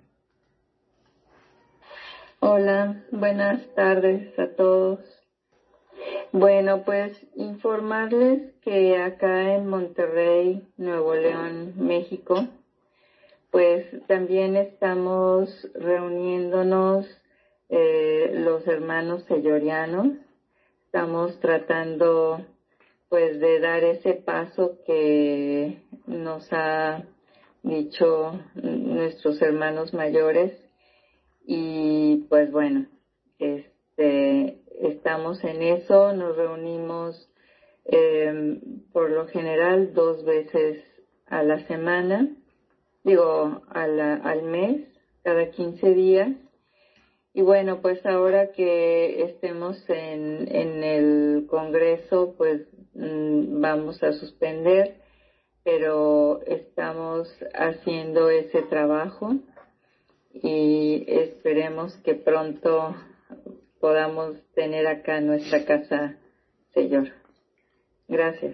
Hola, buenas tardes a todos. Bueno, pues informarles que acá en Monterrey, Nuevo León, México, pues también estamos reuniéndonos eh, los hermanos sellorianos. Estamos tratando pues de dar ese paso que nos ha dicho nuestros hermanos mayores y pues bueno, este estamos en eso, nos reunimos eh, por lo general dos veces a la semana, digo a la, al mes, cada quince días. Y bueno, pues ahora que estemos en, en el Congreso, pues mmm, vamos a suspender, pero estamos haciendo ese trabajo y esperemos que pronto podamos tener acá nuestra casa Señor. Gracias.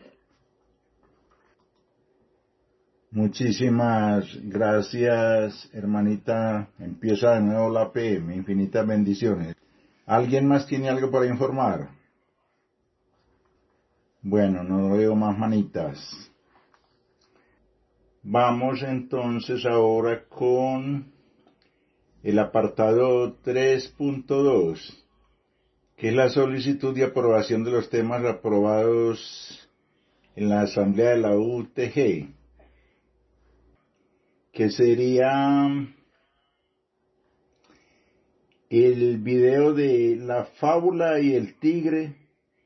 Muchísimas gracias, hermanita. Empieza de nuevo la P M. Infinitas bendiciones. ¿Alguien más tiene algo para informar? Bueno, no veo más manitas. Vamos entonces ahora con el apartado tres punto dos, que es la solicitud de aprobación de los temas aprobados en la Asamblea de la U T G, que sería el video de la fábula y el tigre.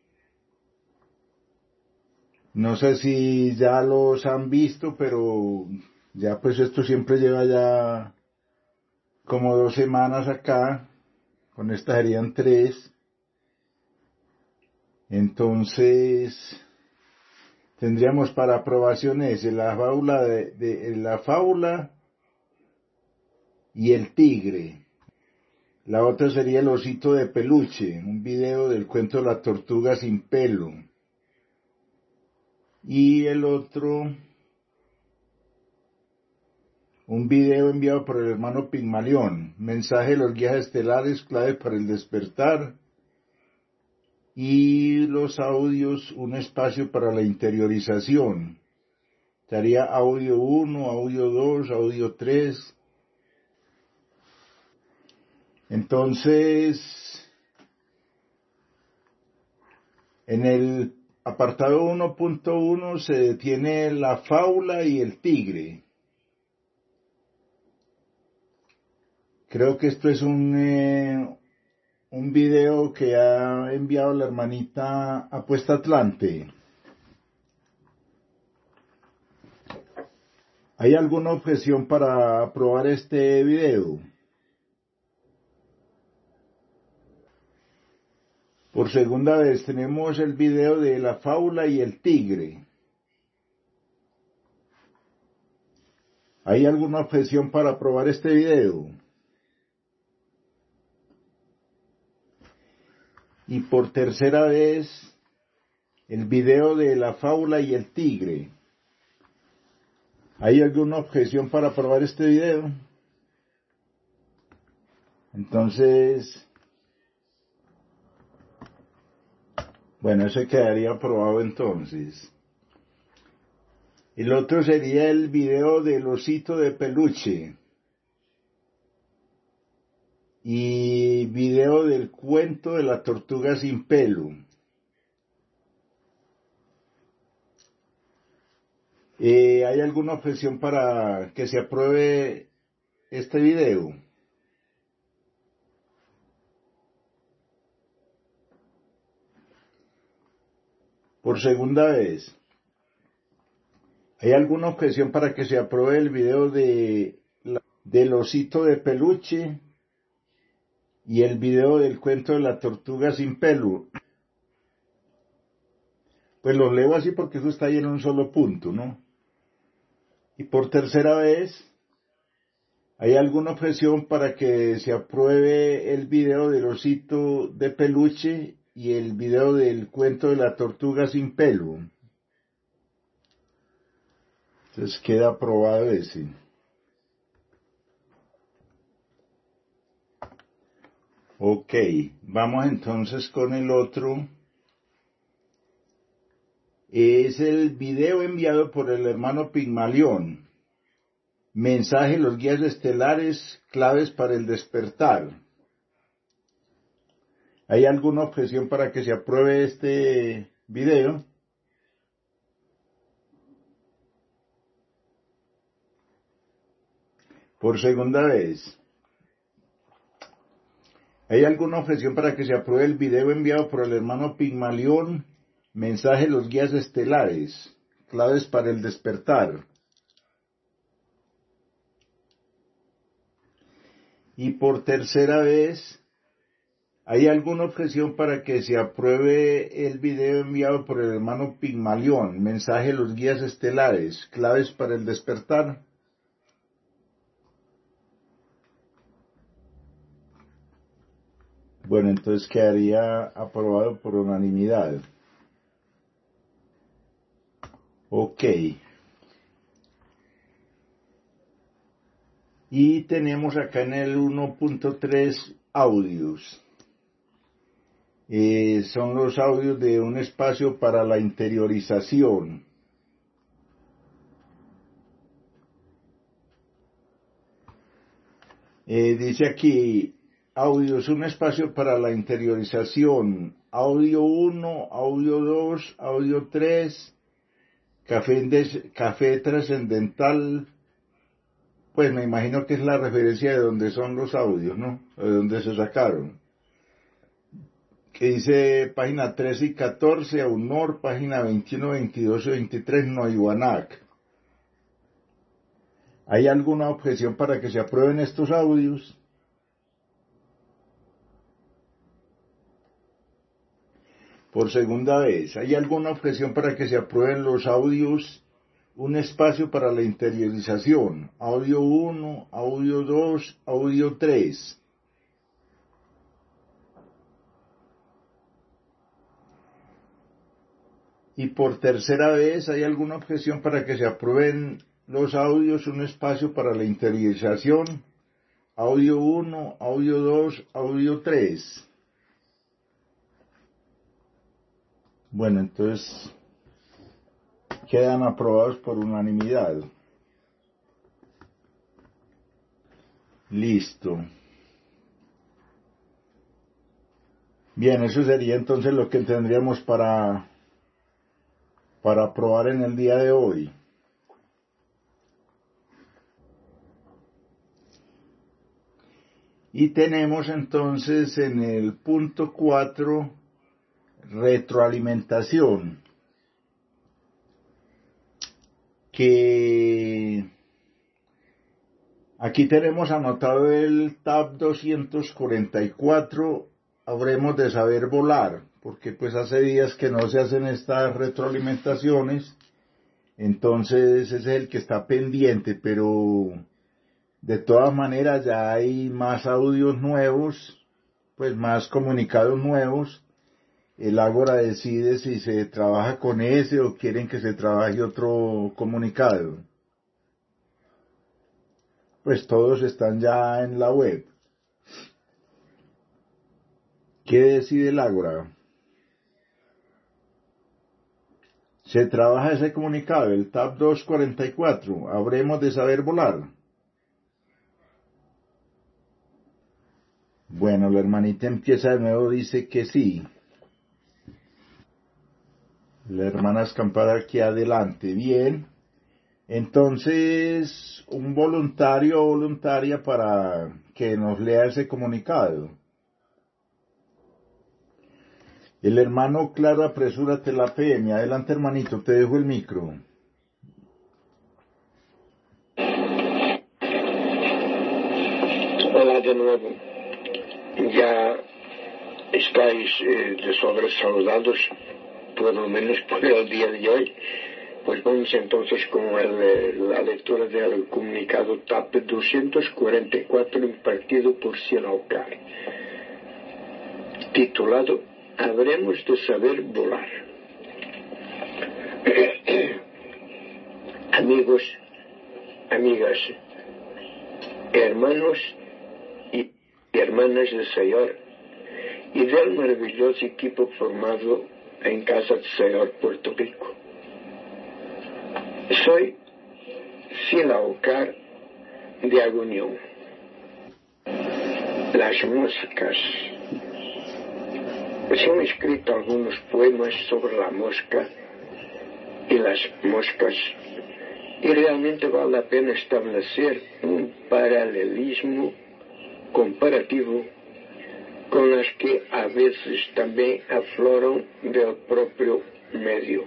No sé si ya los han visto, pero ya pues esto siempre lleva ya como dos semanas acá, con esta serían tres. Entonces tendríamos para aprobación ese, la fábula de, de la fábula y el tigre. La otra sería el osito de peluche, un video del cuento de la tortuga sin pelo. Y el otro, un video enviado por el hermano Pigmalión, mensaje de los guías estelares, clave para el despertar. Y los audios, un espacio para la interiorización. Estaría audio uno, audio dos, audio tres. Entonces, en el apartado uno punto uno se detiene la fábula y el tigre. Creo que esto es un, eh, un video que ha enviado la hermanita Apuesta Atlante. ¿Hay alguna objeción para aprobar este video? Por segunda vez tenemos el video de la fábula y el tigre. ¿Hay alguna objeción para aprobar este video? Y por tercera vez, el video de la fábula y el tigre. ¿Hay alguna objeción para aprobar este video? Entonces, bueno, ese quedaría aprobado entonces. El otro sería el video del osito de peluche. Y video del cuento de la tortuga sin pelo. Eh, ¿Hay alguna objeción para que se apruebe este video? Por segunda vez, ¿hay alguna objeción para que se apruebe el video de la, del osito de peluche y el video del cuento de la tortuga sin pelo? Pues los leo así porque eso está ahí en un solo punto, ¿no? Y por tercera vez, ¿hay alguna objeción para que se apruebe el video del osito de peluche y el video del cuento de la tortuga sin pelo? Entonces queda aprobado ese. Ok, vamos entonces con el otro. Es el video enviado por el hermano Pigmalión. Mensaje, los guías estelares, claves para el despertar. ¿Hay alguna objeción para que se apruebe este video? Por segunda vez. ¿Hay alguna objeción para que se apruebe el video enviado por el hermano Pigmalión? Mensaje, los guías estelares, claves para el despertar. Y por tercera vez, ¿hay alguna objeción para que se apruebe el video enviado por el hermano Pigmalión? Mensaje, los guías estelares, claves para el despertar. Bueno, entonces quedaría aprobado por unanimidad. Ok. Y tenemos acá en el uno punto tres audios. Eh, son los audios de un espacio para la interiorización. Eh, dice aquí, audios, un espacio para la interiorización. Audio uno, audio dos, audio tres. Café, des, café trascendental, pues me imagino que es la referencia de donde son los audios, ¿no? De donde se sacaron. Que dice página trece y catorce, Aunor, página veintiuno, veintidós y veintitrés, Noivanac. ¿Hay alguna objeción para que se aprueben estos audios? Por segunda vez, ¿hay alguna objeción para que se aprueben los audios? Un espacio para la interiorización. Audio uno, audio dos, audio tres. Y por tercera vez, ¿hay alguna objeción para que se aprueben los audios? Un espacio para la interiorización. Audio uno, audio dos, audio tres. Bueno, entonces quedan aprobados por unanimidad. Listo. Bien, eso sería entonces lo que tendríamos para, para aprobar en el día de hoy. Y tenemos entonces en el punto cuatro, retroalimentación, que aquí tenemos anotado el tab doscientos cuarenta y cuatro, habremos de saber volar, porque pues hace días que no se hacen estas retroalimentaciones, entonces ese es el que está pendiente, pero de todas maneras ya hay más audios nuevos, pues más comunicados nuevos. El Ágora decide si se trabaja con ese o quieren que se trabaje otro comunicado. Pues todos están ya en la web. ¿Qué decide el Ágora? Se trabaja ese comunicado, el Tab doscientos cuarenta y cuatro. ¿Habremos de saber volar? Bueno, la hermanita empieza de nuevo, dice que sí. La hermana Escampada aquí adelante. Bien. Entonces, un voluntario o voluntaria para que nos lea ese comunicado. El hermano Claro, apresúrate la P M. Adelante, hermanito, te dejo el micro. Hola de nuevo. Ya estáis eh, de sobresaldados, por lo menos por el día de hoy. Pues vamos entonces con el, la lectura del comunicado T A P doscientos cuarenta y cuatro impartido por Silaucar, titulado Habremos de saber volar. Amigos, amigas, hermanos y hermanas del Señor y del maravilloso equipo formado en Casa del Señor Puerto Rico. Soy Silaucar de Agunión. Las moscas. Se han escrito algunos poemas sobre la mosca y las moscas, y realmente vale la pena establecer un paralelismo comparativo con las que a veces también afloran del propio medio.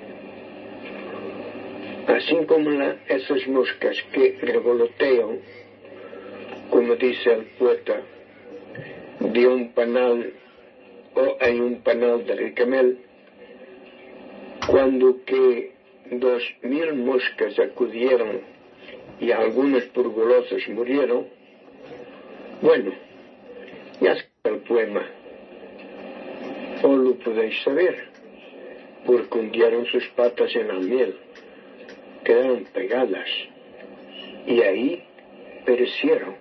Así como la, esas moscas que revolotean, como dice el poeta, de un panal o en un panal de ricamel, cuando que dos mil moscas acudieron y algunas purgulosas murieron. Bueno, ya está el poema, o lo podéis saber, porque hundieron sus patas en la miel, quedaron pegadas y ahí perecieron.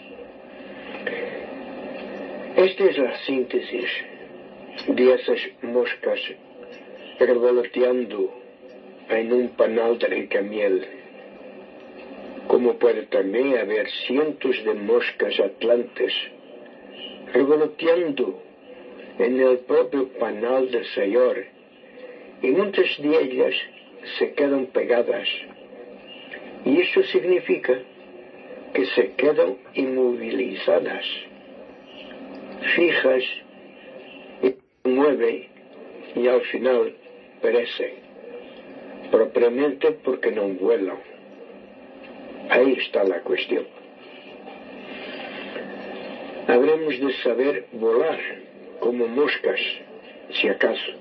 Esta es la síntesis de esas moscas revoloteando en un panal de rica miel, como puede también haber cientos de moscas atlantes revoloteando en el propio panal del Señor, y muchas de ellas se quedan pegadas, y eso significa que se quedan inmovilizadas, fijas, y se mueven y al final perecen, propiamente porque no vuelan. Ahí está la cuestión. Habremos de saber volar como moscas, si acaso,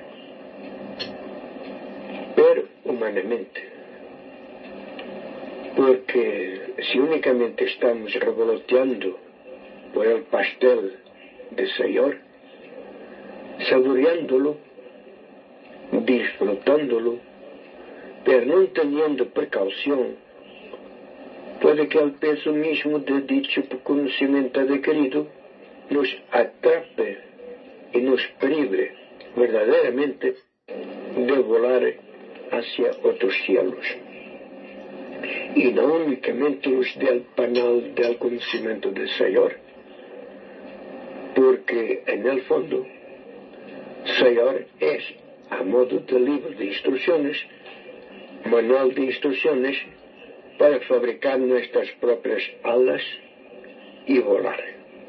pero humanamente, porque si únicamente estamos revoloteando por el pastel del Señor, saboreándolo, disfrutándolo, pero no teniendo precaución, puede que el peso mismo de dicho conocimiento adquirido nos atrape y nos prive verdaderamente de volar hacia otros cielos, y no únicamente los del panal del conocimiento del Señor, porque en el fondo Señor es, a modo de libro de instrucciones, manual de instrucciones para fabricar nuestras propias alas y volar.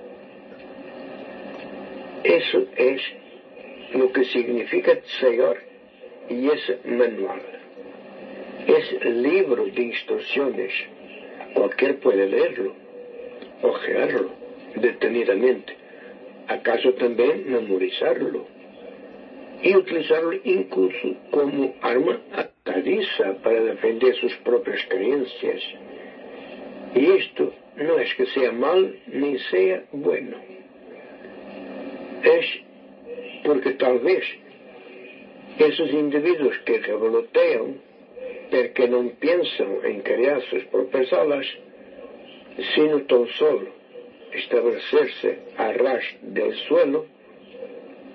Eso es lo que significa Señor y es manual. Es libro de instrucciones. Cualquier puede leerlo, ojearlo detenidamente, acaso también memorizarlo y utilizarlo incluso como arma atadiza para defender sus propias creencias. Y esto no es que sea mal ni sea bueno, es porque tal vez esos individuos que revolotean porque no piensan en crear sus propias alas, sino tan solo establecerse a ras del suelo,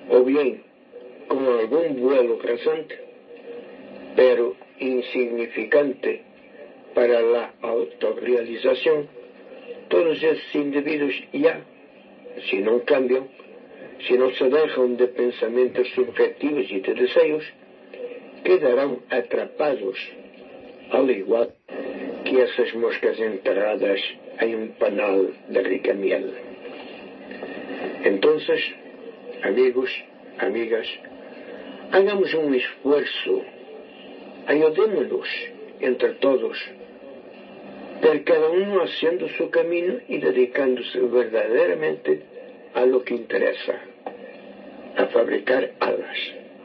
o bien con algún vuelo rasante, pero insignificante para la autorrealización, todos esos individuos ya, si no cambian, si no se dejan de pensamientos subjetivos y de deseos, quedarán atrapados, al igual que esas moscas enterradas en un panal de rica miel. Entonces, amigos, amigas, hagamos un esfuerzo, ayudémonos entre todos, pero cada uno haciendo su camino y dedicándose verdaderamente a lo que interesa, a fabricar alas.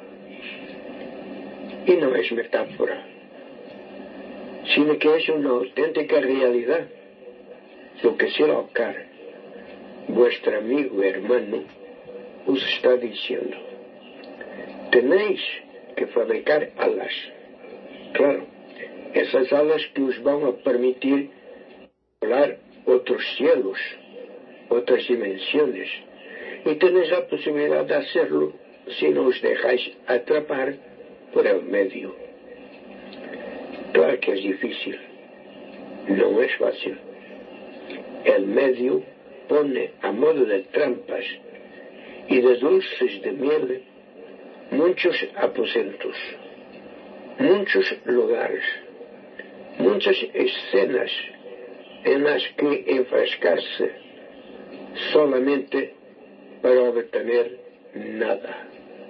Y no es metáfora, sino que es una auténtica realidad. Lo que Sri Aucar, vuestro amigo hermano, os está diciendo. Tenéis que fabricar alas. Claro, esas alas que os van a permitir volar otros cielos, otras dimensiones. Y tenéis la posibilidad de hacerlo si no os dejáis atrapar por el medio. Claro que es difícil, no es fácil. El medio pone a modo de trampas y de dulces de miel muchos aposentos, muchos lugares, muchas escenas en las que enfrascarse solamente para obtener nada.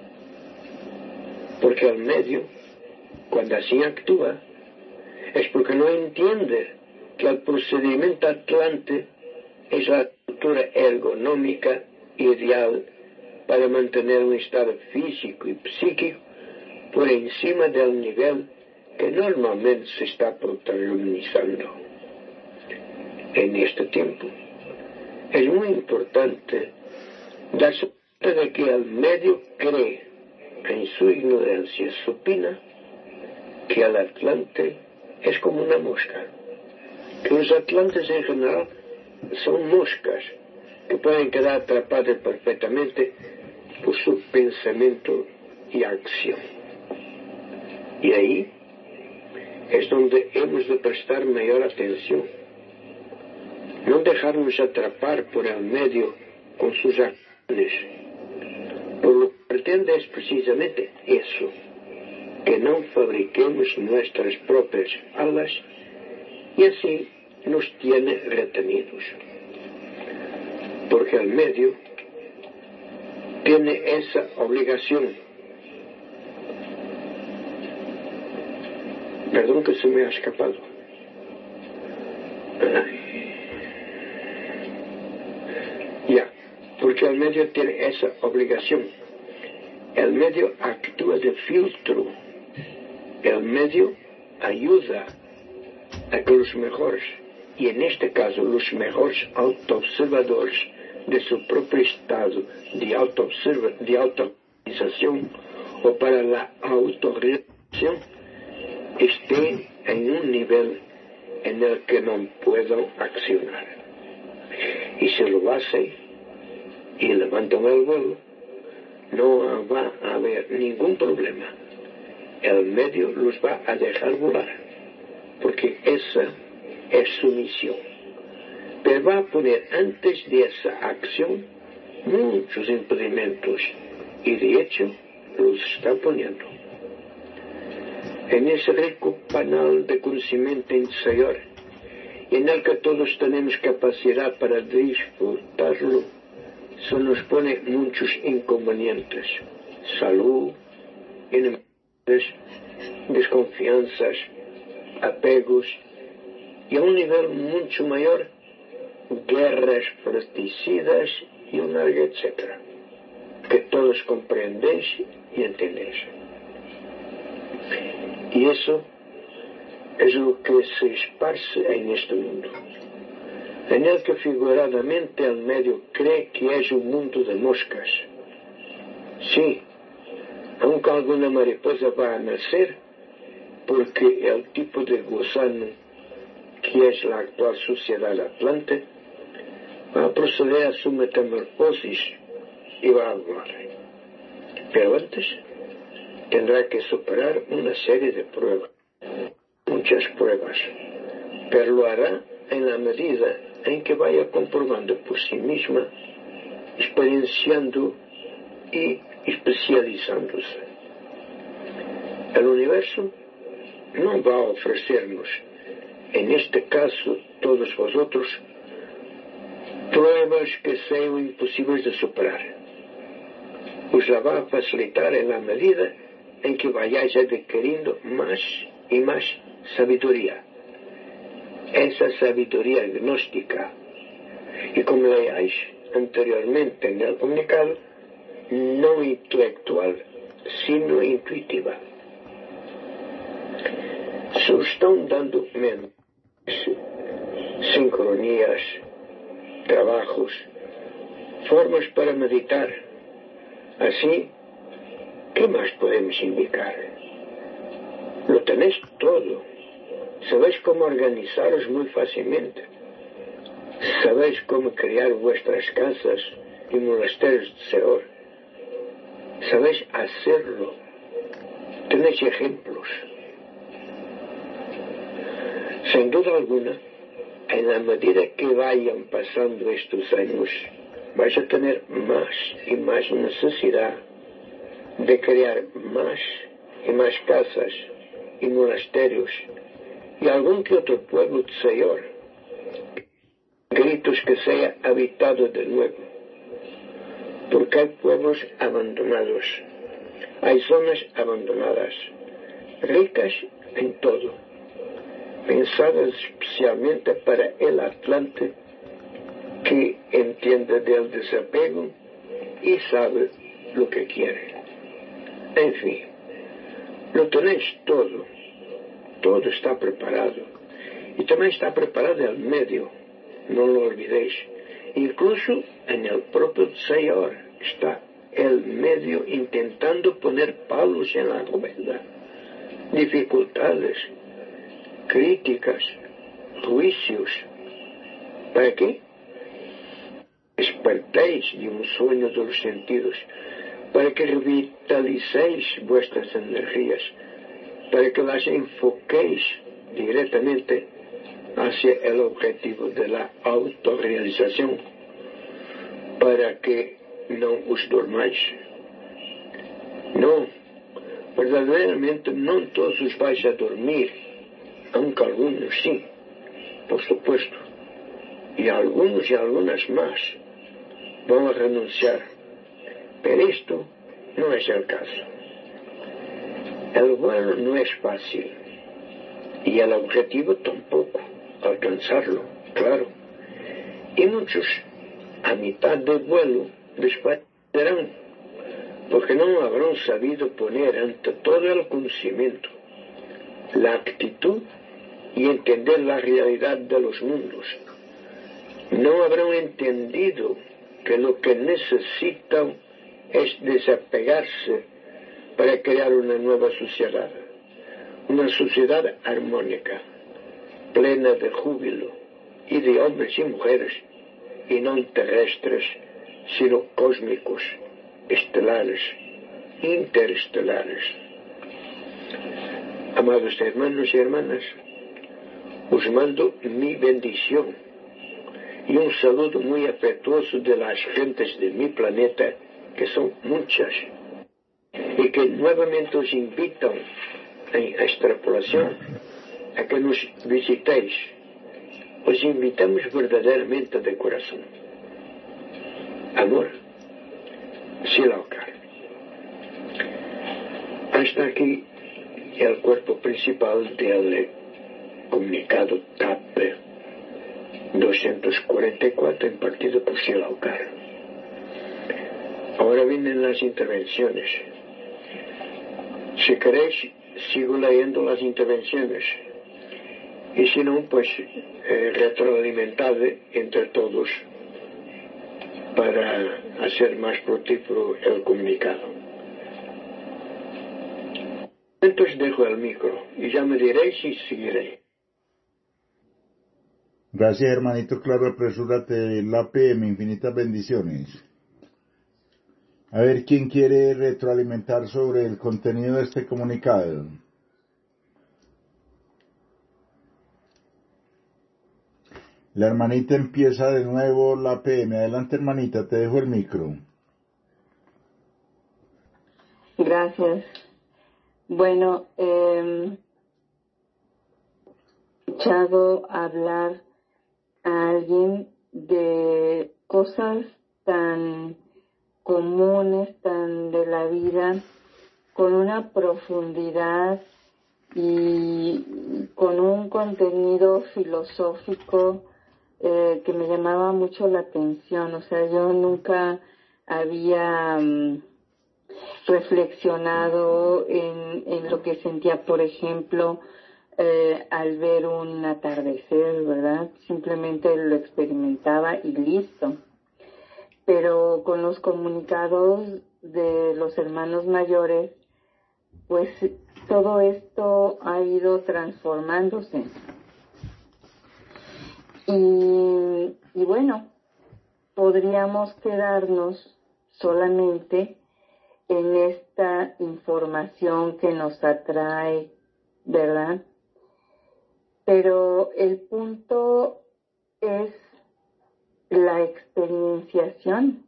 Porque el medio, cuando así actúa, es porque no entiende que el procedimiento atlante es la estructura ergonómica ideal para mantener un estado físico y psíquico por encima del nivel que normalmente se está protagonizando. En este tiempo es muy importante darse cuenta de que el medio cree en su ignorancia supina que el atlante es como una mosca, que los atlantes en general son moscas que pueden quedar atrapadas perfectamente por su pensamiento y acción. Y ahí es donde hemos de prestar mayor atención, no dejarnos atrapar por el medio con sus acciones. Por lo que pretende es precisamente eso, que no fabriquemos nuestras propias alas y así nos tiene retenidos. Porque el medio tiene esa obligación. Perdón que se me ha escapado. Ya, porque el medio tiene esa obligación. El medio actúa de filtro. El medio ayuda a que los mejores, y en este caso los mejores autoobservadores de su propio estado de autoobserva, de autoorganización o para la autorrealización, estén en un nivel en el que no puedan accionar. Y si lo hacen y levantan el vuelo, no va a haber ningún problema. El medio los va a dejar volar, porque esa es su misión. Pero va a poner antes de esa acción muchos impedimentos, y de hecho los está poniendo. En ese rico panal de conocimiento interior, en el que todos tenemos capacidad para disfrutarlo, se nos pone muchos inconvenientes: salud, enemistades, desconfianzas, apegos, y a un nivel mucho mayor, guerras fratricidas y un largo etcétera, que todos comprendéis y entendéis. Y eso es lo que se esparce en este mundo, en el que figuradamente el medio cree que es un mundo de moscas. Sí, aunque alguna mariposa va a nacer, porque el tipo de gusano que es la actual sociedad atlante va a proceder a su metamorfosis y va a volar. Pero antes tendrá que superar una serie de pruebas, muchas pruebas, pero lo hará en la medida en que vaya comprobando por sí misma, experienciando y especializándose. El universo no va a ofrecernos, en este caso todos vosotros, pruebas que sean imposibles de superar. Os la va a facilitar en la medida en que vayáis adquiriendo más y más sabiduría. Esa sabiduría gnóstica. Y como leáis anteriormente en el comunicado, no intelectual, sino intuitiva. Se están dando menos sincronías, trabajos, formas para meditar. Así, ¿qué más podemos indicar? Lo tenéis todo. Sabéis cómo organizaros muy fácilmente. Sabéis cómo crear vuestras casas y monasterios de Señor. Sabéis hacerlo. Tenéis ejemplos. Sin duda alguna, en la medida que vayan pasando estos años, vais a tener más y más necesidad de crear más y más casas y monasterios y algún que otro pueblo de Señor, gritos que sea habitado de nuevo, porque hay pueblos abandonados, hay zonas abandonadas, ricas en todo, pensadas especialmente para el Atlante que entiende del desapego y sabe lo que quiere. En fin, lo tenéis todo, todo está preparado y también está preparado el medio, no lo olvidéis. Incluso en el propio Señor está el medio intentando poner palos en la rueda, dificultades, críticas, juicios. ¿Para qué? Despertéis de un sueño de los sentidos, para que revitalicéis vuestras energías, para que las enfoquéis directamente hacia el objetivo de la autorrealización, para que no os durmáis. No, verdaderamente no todos os vais a dormir, aunque algunos sí, por supuesto, y algunos y algunas más van a renunciar, pero esto no es el caso. El vuelo no es fácil y el objetivo tampoco, alcanzarlo, claro, y muchos a mitad del vuelo desfallecerán porque no habrán sabido poner ante todo el conocimiento la actitud y entender la realidad de los mundos. No habrán entendido que lo que necesitan es desapegarse para crear una nueva sociedad, una sociedad armónica, plena de júbilo y de hombres y mujeres, y no terrestres, sino cósmicos, estelares, interestelares. Amados hermanos y hermanas, os mando mi bendición y un saludo muy afectuoso de las gentes de mi planeta, que son muchas, y que nuevamente os invitan en extrapolación a que nos visitéis. Os invitamos verdaderamente de corazón. Amor, Silaukar. Hasta aquí el cuerpo principal del comunicado T A P doscientos cuarenta y cuatro impartido por Silaukar. Ahora vienen las intervenciones. Si queréis, sigo leyendo las intervenciones. Y si no, pues eh, retroalimentad entre todos para hacer más fructífero el comunicado. Entonces dejo el micro y ya me diréis si seguiré. Gracias, hermanito. Claro, apresúrate, la P M, infinitas bendiciones. A ver, ¿quién quiere retroalimentar sobre el contenido de este comunicado? La hermanita empieza de nuevo la P M. Adelante, hermanita, te dejo el micro. Gracias. Bueno, eh, he escuchado hablar a alguien de cosas tan comunes, tan de la vida, con una profundidad y con un contenido filosófico eh, que me llamaba mucho la atención. O sea, yo nunca había um, reflexionado en, en lo que sentía, por ejemplo, eh, al ver un atardecer, ¿verdad? Simplemente lo experimentaba y listo. Pero con los comunicados de los hermanos mayores, pues todo esto ha ido transformándose. Y, y bueno, podríamos quedarnos solamente en esta información que nos atrae, ¿verdad? Pero el punto es la experienciación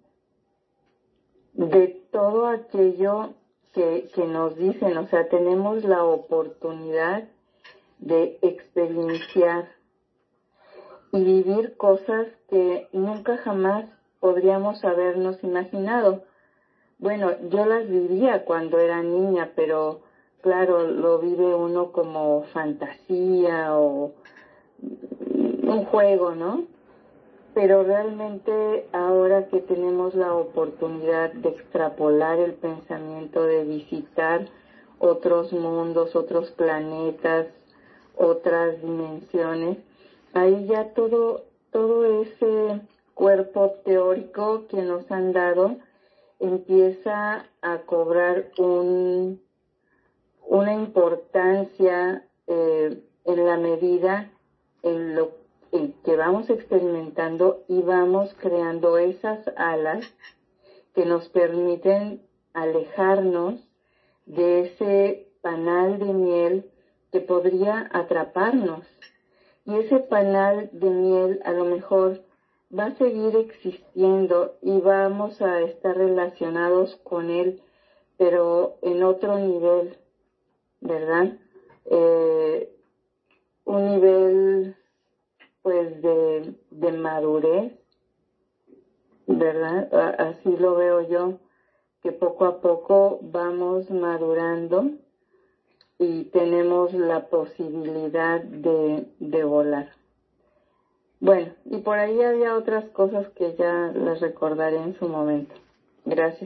de todo aquello que, que nos dicen. O sea, tenemos la oportunidad de experienciar y vivir cosas que nunca jamás podríamos habernos imaginado. Bueno, yo las vivía cuando era niña, pero claro, lo vive uno como fantasía o un juego, ¿no? Pero realmente ahora que tenemos la oportunidad de extrapolar el pensamiento, de visitar otros mundos, otros planetas, otras dimensiones, ahí ya todo, todo ese cuerpo teórico que nos han dado empieza a cobrar un, una importancia eh, en la medida en lo en que vamos experimentando y vamos creando esas alas que nos permiten alejarnos de ese panal de miel que podría atraparnos. Y ese panal de miel a lo mejor va a seguir existiendo y vamos a estar relacionados con él, pero en otro nivel, ¿verdad? Eh, un nivel pues de, de madurez, ¿verdad? Así lo veo yo, que poco a poco vamos madurando y tenemos la posibilidad de, de volar. Bueno, y por ahí había otras cosas que ya les recordaré en su momento. Gracias.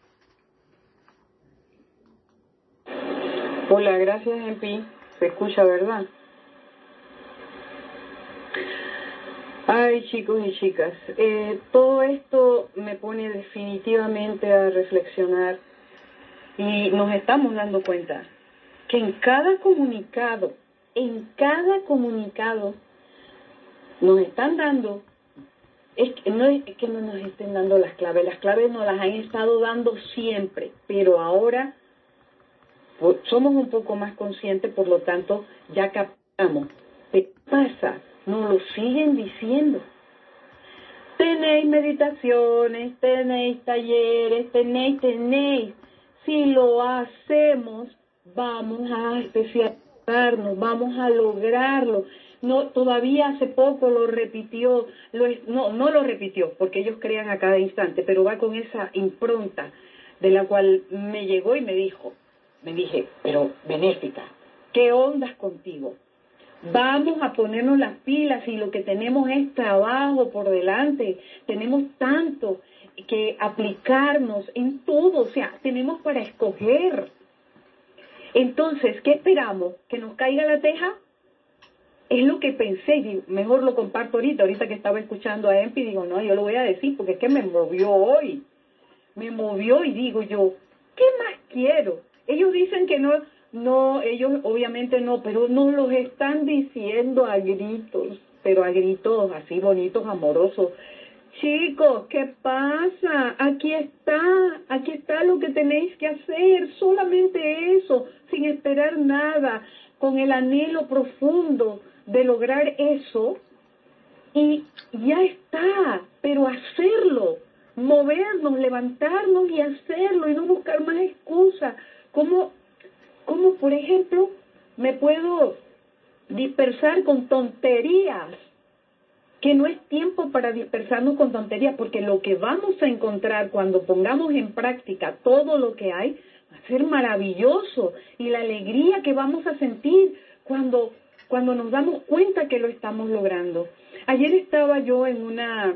Hola, gracias, Empi. Se escucha, ¿verdad? Ay, chicos y chicas, eh, todo esto me pone definitivamente a reflexionar y nos estamos dando cuenta que en cada comunicado, en cada comunicado nos están dando, es que no es que no nos estén dando las claves, las claves nos las han estado dando siempre, pero ahora pues, somos un poco más conscientes, por lo tanto ya captamos. ¿Qué pasa? Nos lo siguen diciendo. Tenéis meditaciones, tenéis talleres, tenéis, tenéis. Si lo hacemos, vamos a especializarnos, vamos a lograrlo. No, todavía hace poco lo repitió, lo, no, no lo repitió, porque ellos crean a cada instante, pero va con esa impronta de la cual me llegó y me dijo, me dije, pero benéfica, ¿qué ondas contigo? Vamos a ponernos las pilas y lo que tenemos es trabajo por delante. Tenemos tanto que aplicarnos en todo, o sea, tenemos para escoger. Entonces, ¿qué esperamos? ¿Que nos caiga la teja? Es lo que pensé y mejor lo comparto ahorita. Ahorita que estaba escuchando a Empi, digo, no, yo lo voy a decir porque es que me movió hoy. Me movió y digo yo, ¿qué más quiero? Ellos dicen que no... No, ellos obviamente no, pero nos los están diciendo a gritos, pero a gritos así bonitos, amorosos. Chicos, ¿qué pasa? Aquí está, aquí está lo que tenéis que hacer, solamente eso, sin esperar nada, con el anhelo profundo de lograr eso, y ya está, pero hacerlo, movernos, levantarnos y hacerlo, y no buscar más excusas. Como, como por ejemplo, me puedo dispersar con tonterías, que no es tiempo para dispersarnos con tonterías, porque lo que vamos a encontrar cuando pongamos en práctica todo lo que hay va a ser maravilloso, y la alegría que vamos a sentir cuando, cuando nos damos cuenta que lo estamos logrando. Ayer estaba yo en una,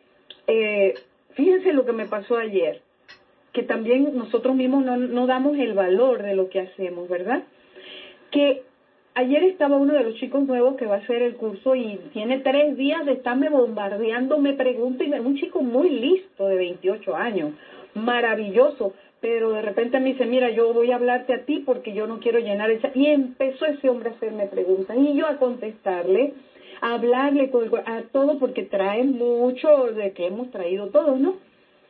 eh, fíjense lo que me pasó ayer, que también nosotros mismos no, no damos el valor de lo que hacemos, ¿verdad? Que ayer estaba uno de los chicos nuevos que va a hacer el curso y tiene tres días de estarme bombardeando, me pregunta, y es un chico muy listo de veintiocho años, maravilloso, pero de repente me dice, mira, yo voy a hablarte a ti porque yo no quiero llenar esa... Y empezó ese hombre a hacerme preguntas y yo a contestarle, a hablarle con el... a todo, porque trae mucho de que hemos traído todos, ¿no?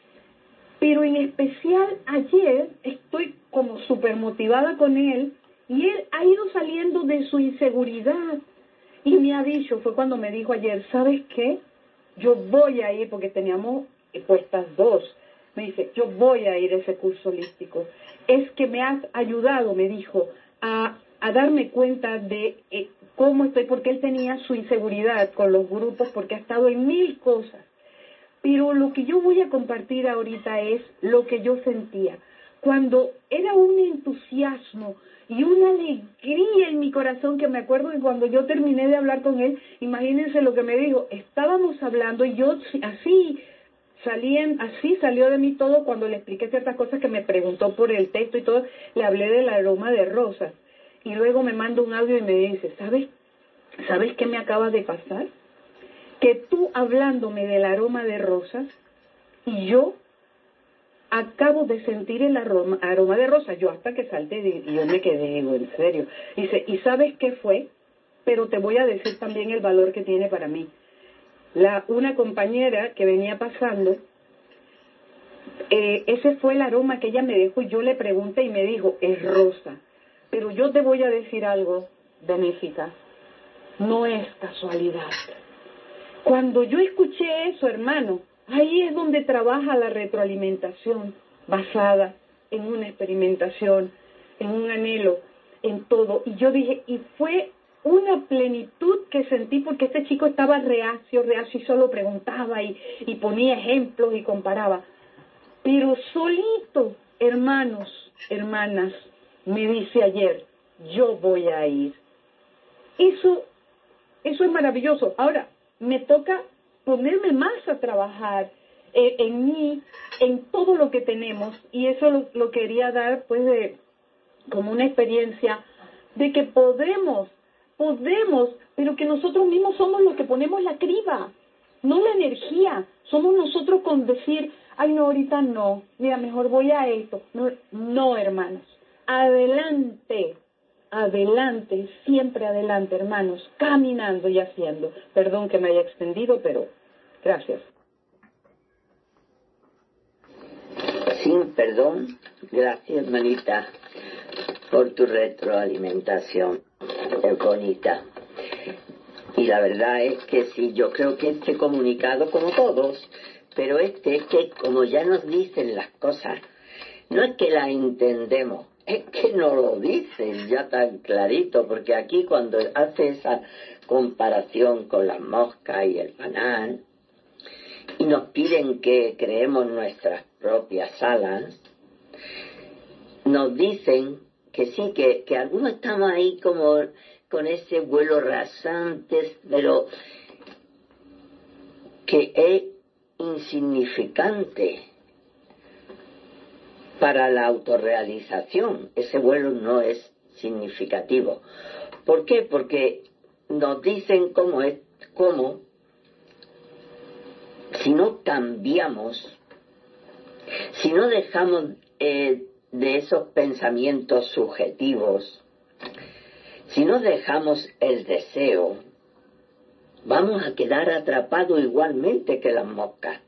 Pero en especial ayer estoy como súper motivada con él, y él ha ido saliendo de su inseguridad y me ha dicho, fue cuando me dijo ayer, ¿sabes qué? Yo voy a ir, porque teníamos puestas dos, me dice, yo voy a ir a ese curso holístico. Es que me has ayudado, me dijo, a, a darme cuenta de eh, cómo estoy, porque él tenía su inseguridad con los grupos, porque ha estado en mil cosas. Pero lo que yo voy a compartir ahorita es lo que yo sentía. Cuando era un entusiasmo y una alegría en mi corazón, que me acuerdo que cuando yo terminé de hablar con él, imagínense lo que me dijo, estábamos hablando y yo así, salían, así salió de mí todo cuando le expliqué ciertas cosas que me preguntó por el texto y todo, le hablé del aroma de rosas. Y luego me manda un audio y me dice, ¿sabes? ¿Sabes qué me acaba de pasar? Que tú hablándome del aroma de rosas y yo acabo de sentir el aroma, aroma de rosas. Yo hasta que salté y yo me quedé, digo, en serio. Dice, ¿y sabes qué fue? Pero te voy a decir también el valor que tiene para mí. La, una compañera que venía pasando, eh, ese fue el aroma que ella me dejó y yo le pregunté y me dijo, es rosa. Pero yo te voy a decir algo, Benéfica, no es casualidad. Cuando yo escuché eso, hermano, ahí es donde trabaja la retroalimentación, basada en una experimentación, en un anhelo, en todo. Y yo dije, y fue una plenitud que sentí, porque este chico estaba reacio, reacio, y solo preguntaba y, y ponía ejemplos y comparaba. Pero solito, hermanos, hermanas, me dice ayer, yo voy a ir. Eso, eso es maravilloso. Ahora, me toca ponerme más a trabajar eh, en mí, en todo lo que tenemos, y eso lo, lo quería dar pues de, como una experiencia de que podemos, podemos, pero que nosotros mismos somos los que ponemos la criba, no la energía. Somos nosotros con decir, ay no, ahorita no, mira, mejor voy a esto. No, no, hermanos, adelante. Adelante, siempre adelante, hermanos, caminando y haciendo. Perdón que me haya extendido, pero gracias. Sin perdón, gracias, hermanita, por tu retroalimentación. Es bonita. Y la verdad es que sí, yo creo que este comunicado, como todos, pero este es que como ya nos dicen las cosas, no es que las entendemos, es que nos lo dicen ya tan clarito, porque aquí cuando hace esa comparación con las moscas y el banal, y nos piden que creemos nuestras propias alas, nos dicen que sí, que, que algunos estamos ahí como con ese vuelo rasante, pero que es insignificante para la autorrealización. Ese vuelo no es significativo. ¿Por qué? Porque nos dicen cómo es, cómo si no cambiamos, si no dejamos eh, de esos pensamientos subjetivos, si no dejamos el deseo, vamos a quedar atrapados igualmente que las moscas.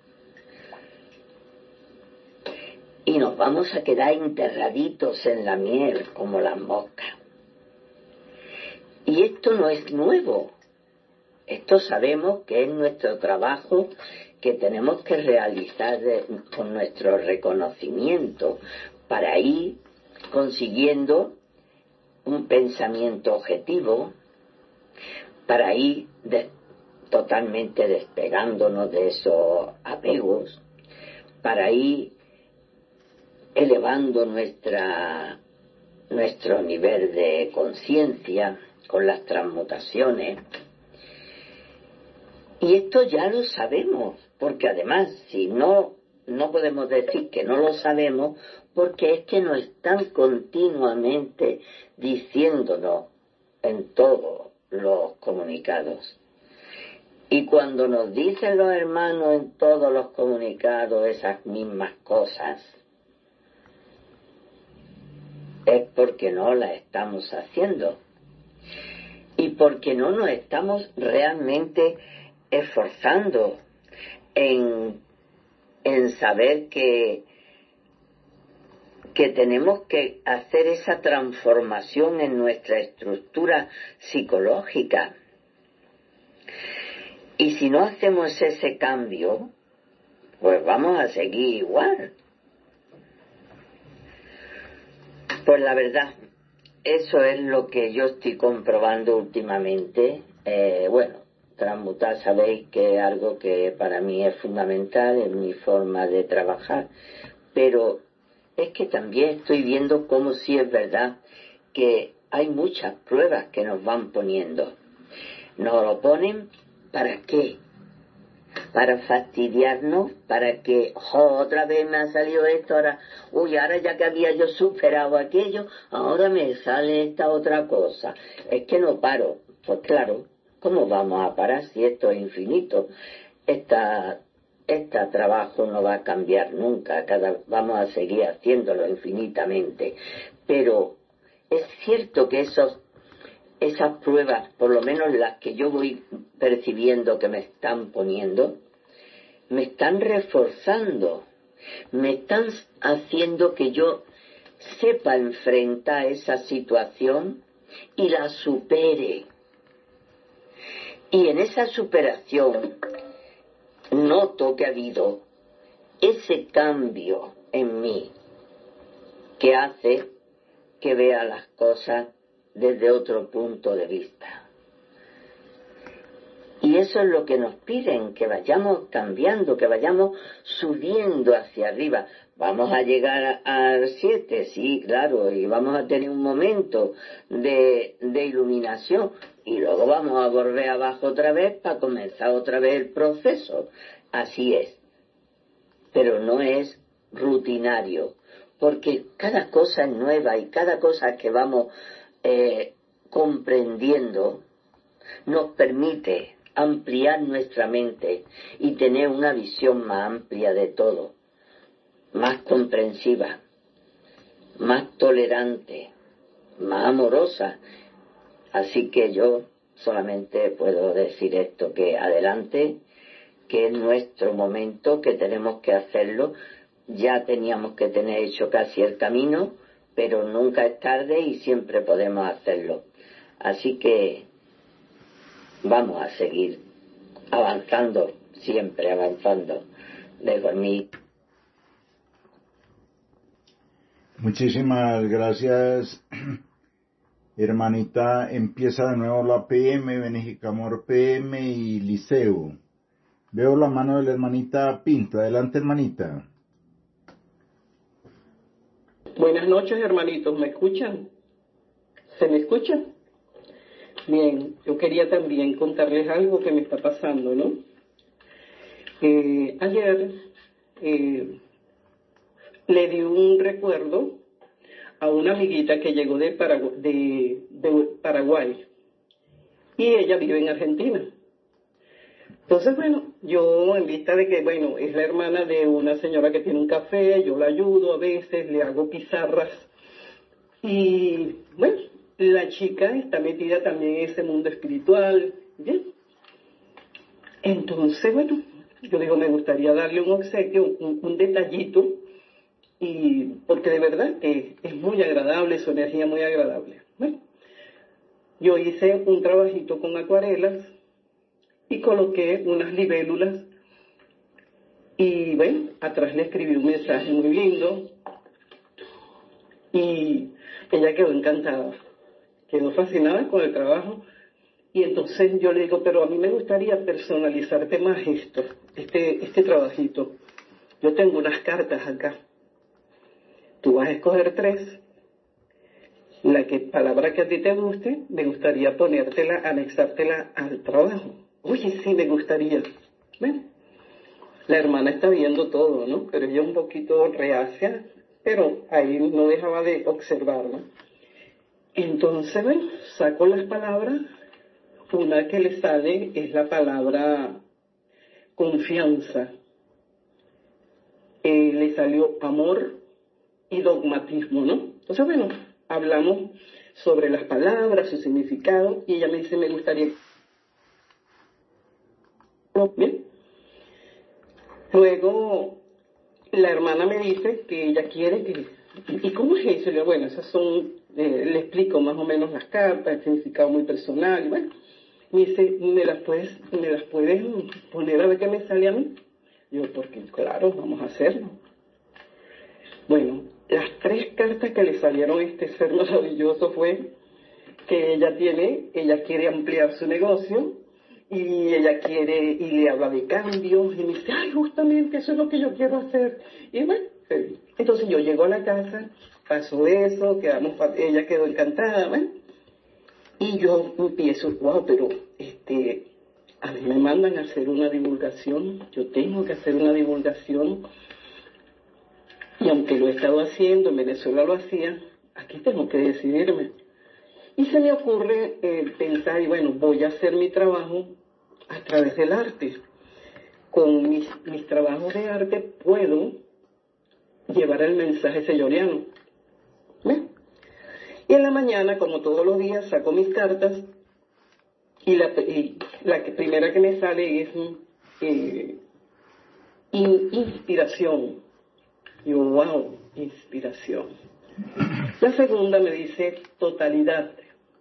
Y nos vamos a quedar enterraditos en la miel como las moscas. Y esto no es nuevo. Esto sabemos que es nuestro trabajo que tenemos que realizar de, con nuestro reconocimiento para ir consiguiendo un pensamiento objetivo, para ir de, totalmente despegándonos de esos apegos, para ir elevando nuestra, nuestro nivel de conciencia con las transmutaciones. Y esto ya lo sabemos, porque además, si no, no podemos decir que no lo sabemos, porque es que nos están continuamente diciéndonos en todos los comunicados. Y cuando nos dicen los hermanos en todos los comunicados esas mismas cosas, es porque no las estamos haciendo. Y porque no nos estamos realmente esforzando en, en saber que, que tenemos que hacer esa transformación en nuestra estructura psicológica. Y si no hacemos ese cambio, pues vamos a seguir igual. Pues la verdad, eso es lo que yo estoy comprobando últimamente. Eh, bueno, transmutar, sabéis que es algo que para mí es fundamental en mi forma de trabajar, pero es que también estoy viendo cómo sí es verdad que hay muchas pruebas que nos van poniendo. Nos lo ponen, ¿para qué? Para fastidiarnos, para que, oh, otra vez me ha salido esto, ahora, uy, ahora ya que había yo superado aquello, ahora me sale esta otra cosa. Es que no paro. Pues claro, ¿cómo vamos a parar si esto es infinito? Esta, este trabajo no va a cambiar nunca, cada, vamos a seguir haciéndolo infinitamente. Pero es cierto que esos, esas pruebas, por lo menos las que yo voy percibiendo que me están poniendo, me están reforzando, me están haciendo que yo sepa enfrentar esa situación y la supere. Y en esa superación noto que ha habido ese cambio en mí que hace que vea las cosas desde otro punto de vista. Y eso es lo que nos piden, que vayamos cambiando, que vayamos subiendo hacia arriba. Vamos a llegar al siete, sí, claro, y vamos a tener un momento de, de iluminación, y luego vamos a volver abajo otra vez para comenzar otra vez el proceso. Así es. Pero no es rutinario, porque cada cosa es nueva y cada cosa que vamos eh, comprendiendo nos permite ampliar nuestra mente y tener una visión más amplia de todo, más comprensiva, más tolerante, más amorosa. Así que yo solamente puedo decir esto, que adelante, que es nuestro momento, que tenemos que hacerlo. Ya teníamos que tener hecho casi el camino, pero nunca es tarde y siempre podemos hacerlo. Así que vamos a seguir avanzando, siempre avanzando. Dejo mí. Muchísimas gracias, hermanita. Empieza de nuevo la P M, Benejicamor P M y Liceo. Veo la mano de la hermanita Pinto. Adelante, hermanita. Buenas noches, hermanitos. ¿Me escuchan? ¿Se me escucha? Bien, yo quería también contarles algo que me está pasando, ¿no? Eh, ayer eh, le di un recuerdo a una amiguita que llegó de, Paragu- de, de Paraguay y ella vive en Argentina. Entonces, bueno, yo en vista de que, bueno, es la hermana de una señora que tiene un café, yo la ayudo a veces, le hago pizarras y, bueno, la chica está metida también en ese mundo espiritual, ¿bien? Entonces, bueno, yo digo, me gustaría darle un obsequio, un, un detallito, y porque de verdad que es muy agradable, su energía muy agradable. Bueno, yo hice un trabajito con acuarelas y coloqué unas libélulas y bueno, atrás le escribí un mensaje muy lindo y ella quedó encantada, quedó fascinada con el trabajo. Y entonces yo le digo, pero a mí me gustaría personalizarte más esto, este, este trabajito. Yo tengo unas cartas acá. Tú vas a escoger tres. La que, palabra que a ti te guste, me gustaría ponértela, anexártela al trabajo. Oye, sí, me gustaría. Bueno, la hermana está viendo todo, ¿no? Pero ella un poquito reacia, pero ahí no dejaba de observarla. Entonces, bueno, saco las palabras. Una que le sale es la palabra confianza. Eh, le salió amor y dogmatismo, ¿no? Entonces, bueno, hablamos sobre las palabras, su significado, y ella me dice, me gustaría... Bien. Luego, la hermana me dice que ella quiere que... ¿Y cómo es eso? Y yo, bueno, esas son... Eh, le explico más o menos las cartas, el significado muy personal, y bueno... Me dice, ¿me las puedes, me las puedes poner a ver qué me sale a mí? Yo, porque claro, vamos a hacerlo. Bueno, las tres cartas que le salieron a este ser maravilloso fue que ella tiene, ella quiere ampliar su negocio y ella quiere, y le habla de cambios, y me dice, ay, justamente eso es lo que yo quiero hacer. Y bueno, entonces yo llego a la casa, pasó eso, quedamos, ella quedó encantada, ¿ven? Y yo empiezo, wow, pero este, a mí me mandan a hacer una divulgación, yo tengo que hacer una divulgación, y aunque lo he estado haciendo, en Venezuela lo hacía, aquí tengo que decidirme. Y se me ocurre eh, pensar, y bueno, voy a hacer mi trabajo a través del arte. Con mis, mis trabajos de arte puedo llevar el mensaje selloriano. ¿Ves? Y en la mañana, como todos los días, saco mis cartas y la, y la que, primera que me sale es eh, in, inspiración. Y yo, wow, inspiración. La segunda me dice totalidad.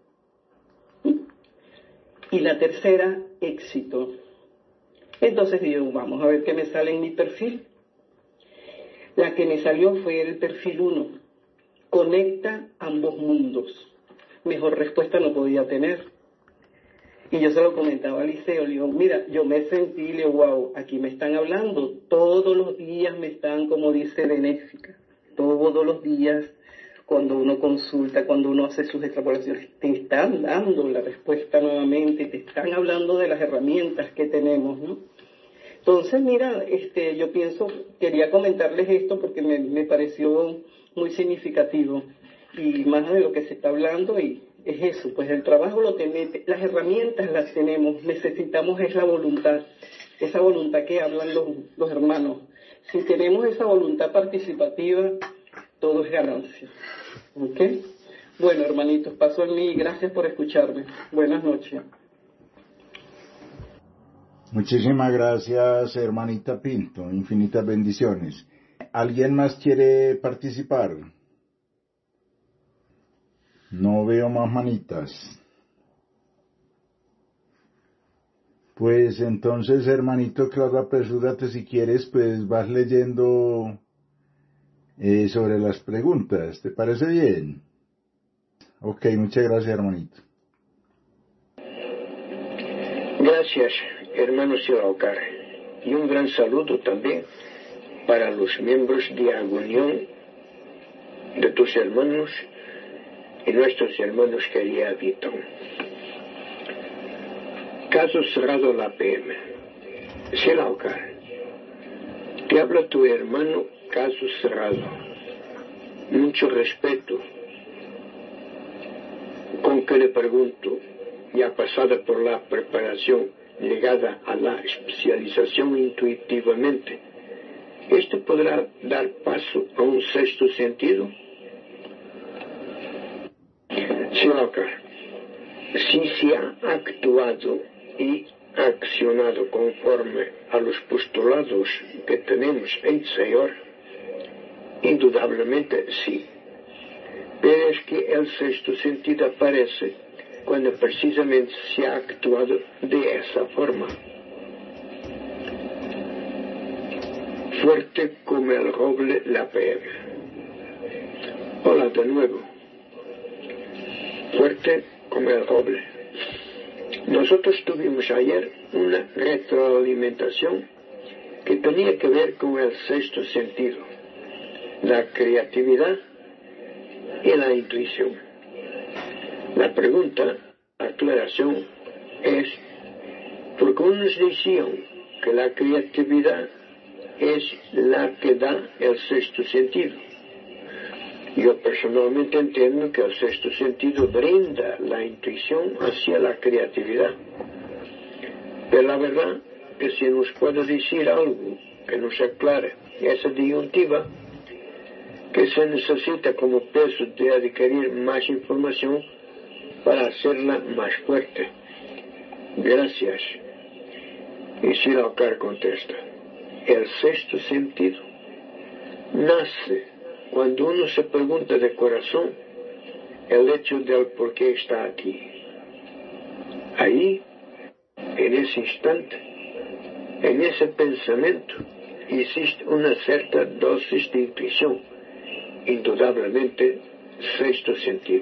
Y la tercera, éxito. Entonces digo, vamos a ver qué me sale en mi perfil. La que me salió fue el perfil uno. Conecta ambos mundos. Mejor respuesta no podía tener. Y yo se lo comentaba a Liceo, le digo, mira, yo me sentí, le digo, wow, aquí me están hablando, todos los días me están, como dice Benéfica, todos los días, cuando uno consulta, cuando uno hace sus extrapolaciones, te están dando la respuesta nuevamente, te están hablando de las herramientas que tenemos, ¿no? Entonces, mira, este, yo pienso, quería comentarles esto porque me, me pareció muy significativo y más de lo que se está hablando, y es eso, pues el trabajo lo tenemos, las herramientas las tenemos, necesitamos es la voluntad, esa voluntad que hablan los, los hermanos. Si tenemos esa voluntad participativa, todo es ganancia. ¿Ok? Bueno, hermanitos, paso en mí, gracias por escucharme. Buenas noches. Muchísimas gracias, hermanita Pinto. Infinitas bendiciones. ¿Alguien más quiere participar? No veo más manitas. Pues entonces, hermanito Claudio, apresúrate si quieres, pues vas leyendo eh, sobre las preguntas. ¿Te parece bien? Ok, muchas gracias, hermanito. Gracias, hermano Silaucar. Y un gran saludo también para los miembros de Agunión, de tus hermanos y nuestros hermanos que allí habitan. Caso cerrado la P M. Silaucar, te habla tu hermano, caso cerrado. Mucho respeto. Con que le pregunto, ya pasada por la preparación llegada a la especialización intuitivamente, ¿esto podrá dar paso a un sexto sentido? Silaucar, si se ha actuado y funcionado conforme a los postulados que tenemos en Señor? Indudablemente sí. Pero es que el sexto sentido aparece cuando precisamente se ha actuado de esa forma. Fuerte como el roble la P M. Hola de nuevo. Fuerte como el roble. Nosotros tuvimos ayer una retroalimentación que tenía que ver con el sexto sentido, la creatividad y la intuición. La pregunta, aclaración, es, porque unos decían que la creatividad es la que da el sexto sentido. Yo personalmente entiendo que el sexto sentido brinda la intuición hacia la creatividad. Pero la verdad que si nos puede decir algo que nos aclare esa disyuntiva, que se necesita como peso de adquirir más información para hacerla más fuerte. Gracias. Y Shilakar contesta, el sexto sentido nace cuando uno se pregunta de corazón el hecho del por qué está aquí. Ahí, en ese instante, en ese pensamiento, existe una cierta dosis de intuición, indudablemente sexto sentido.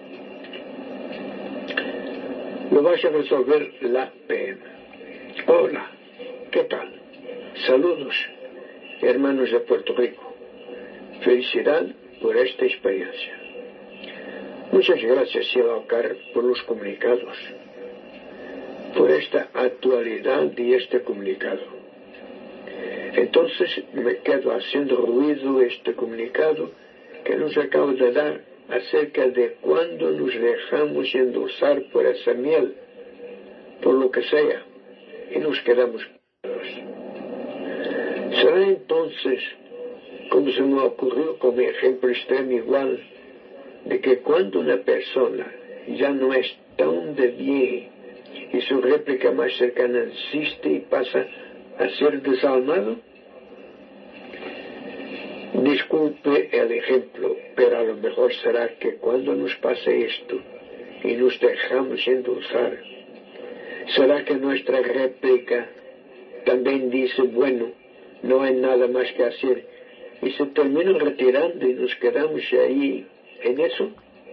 Lo vas a resolver la P M. Hola, ¿qué tal? Saludos, hermanos de Puerto Rico. Felicidad por esta experiencia. Muchas gracias, Shilakar, por los comunicados, por esta actualidad de este comunicado. Entonces me quedo haciendo ruido este comunicado que nos acaba de dar acerca de cuándo nos dejamos endulzar por esa miel, por lo que sea, y nos quedamos callados. ¿Será entonces, como se me ocurrió como ejemplo extremo igual, de que cuando una persona ya no es tan de bien y su réplica más cercana insiste y pasa a ser desalmado? Disculpe el ejemplo, pero a lo mejor será que cuando nos pase esto y nos dejamos endulzar, será que nuestra réplica también dice, bueno, no hay nada más que hacer, y se termina retirando y nos quedamos ahí en eso.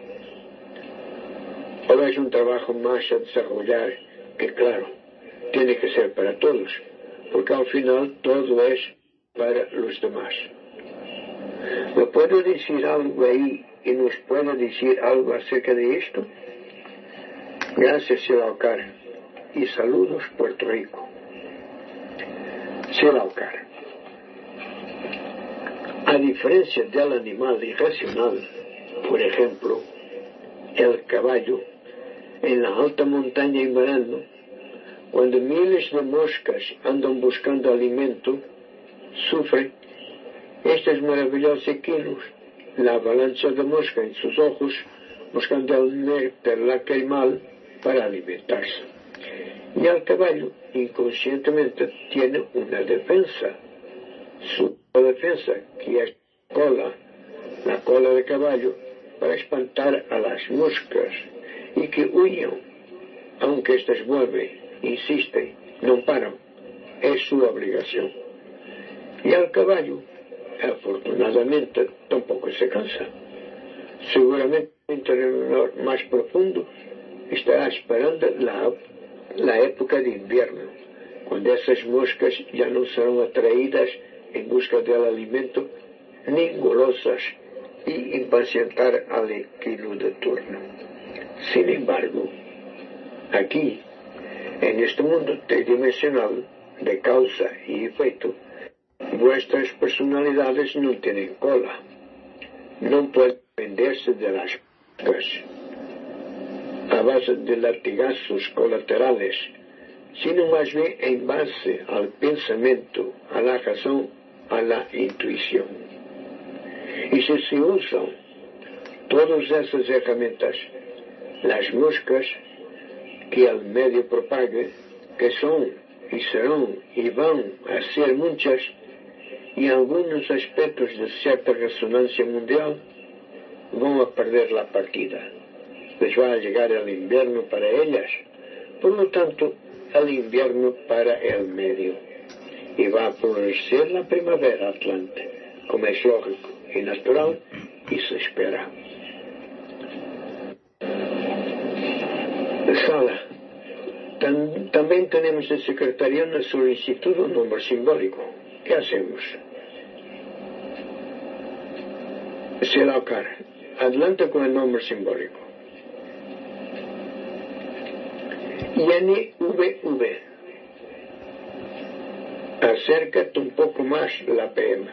O es un trabajo más a desarrollar que, claro, tiene que ser para todos, porque al final todo es para los demás. ¿Me puede decir algo ahí y nos puede decir algo acerca de esto? Gracias, Shilakar, y saludos, Puerto Rico. Shilakar. A diferencia del animal irracional, por ejemplo, el caballo, en la alta montaña invernando, cuando miles de moscas andan buscando alimento, sufre estos maravillosos equinos, la avalancha de mosca en sus ojos, buscando el néctar, la queimal, para alimentarse. Y el caballo, inconscientemente, tiene una defensa, su defensa, que es cola, la cola de caballo, para espantar a las moscas y que huyan, aunque éstas vuelven, insisten, no paran, es su obligación. Y el caballo, afortunadamente, tampoco se cansa. Seguramente en el interior más profundo estará esperando la, la época de invierno, cuando esas moscas ya no serán atraídas en busca del alimento, ni golosas y impacientar al equino de turno. Sin embargo, aquí, en este mundo tridimensional de causa y efecto, vuestras personalidades no tienen cola, no pueden defenderse de las moscas a base de latigazos colaterales, sino más bien en base al pensamiento, a la razón, a la intuición. Y si se usan todas esas herramientas, las moscas que el medio propague, que son y serán y van a ser muchas, y algunos aspectos de cierta resonancia mundial van a perder la partida. Les va a llegar el invierno para ellas, por lo tanto, el invierno para el medio. Y va a florecer la primavera atlante, como es lógico y natural, y se espera. Sala. Tam, también tenemos de secretaría una solicitud un nombre simbólico. ¿Qué hacemos? Selaucar, adelante con el nombre simbólico. N V V. Acércate un poco más la P M.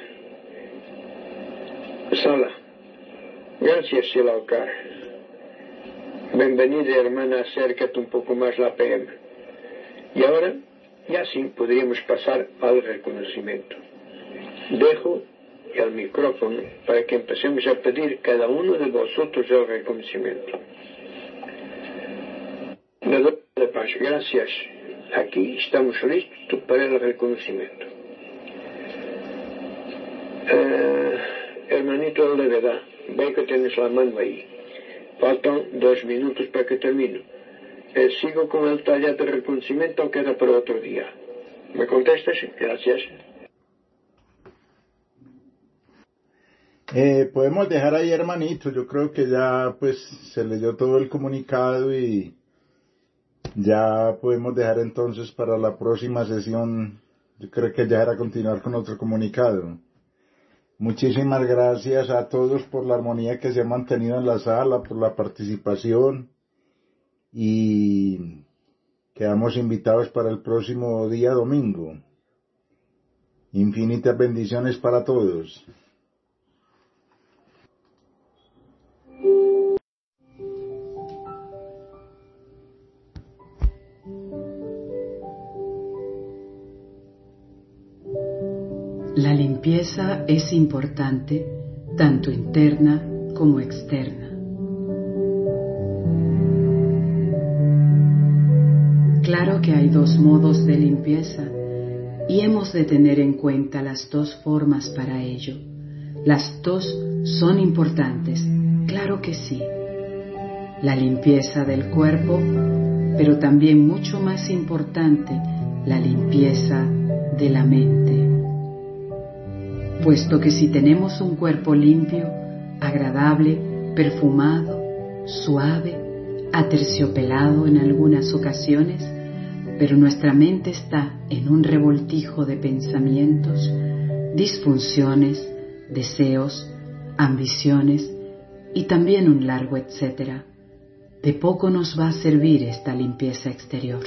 Sala. Gracias, Selaucar. Bienvenida, hermana, acércate un poco más la P M. Y ahora, ya sí podríamos pasar al reconocimiento. Dejo el micrófono para que empecemos a pedir cada uno de vosotros el reconocimiento. Le doy de paso. Gracias. Aquí estamos listos para el reconocimiento. Eh, hermanito de verdad, ve que tienes la mano ahí. Faltan dos minutos para que termine. Eh, sigo con el taller de reconocimiento o queda para otro día. ¿Me contestas? Gracias. Eh, podemos dejar ahí, hermanito. Yo creo que ya pues se leyó todo el comunicado y ya podemos dejar entonces para la próxima sesión. Yo creo que ya era continuar con otro comunicado. Muchísimas gracias a todos por la armonía que se ha mantenido en la sala, por la participación, y quedamos invitados para el próximo día domingo. Infinitas bendiciones para todos. La limpieza es importante, tanto interna como externa. Claro que hay dos modos de limpieza y hemos de tener en cuenta las dos formas para ello. Las dos son importantes, claro que sí. La limpieza del cuerpo, pero también mucho más importante, la limpieza de la mente. Puesto que si tenemos un cuerpo limpio, agradable, perfumado, suave, aterciopelado en algunas ocasiones, pero nuestra mente está en un revoltijo de pensamientos, disfunciones, deseos, ambiciones y también un largo etcétera, de poco nos va a servir esta limpieza exterior.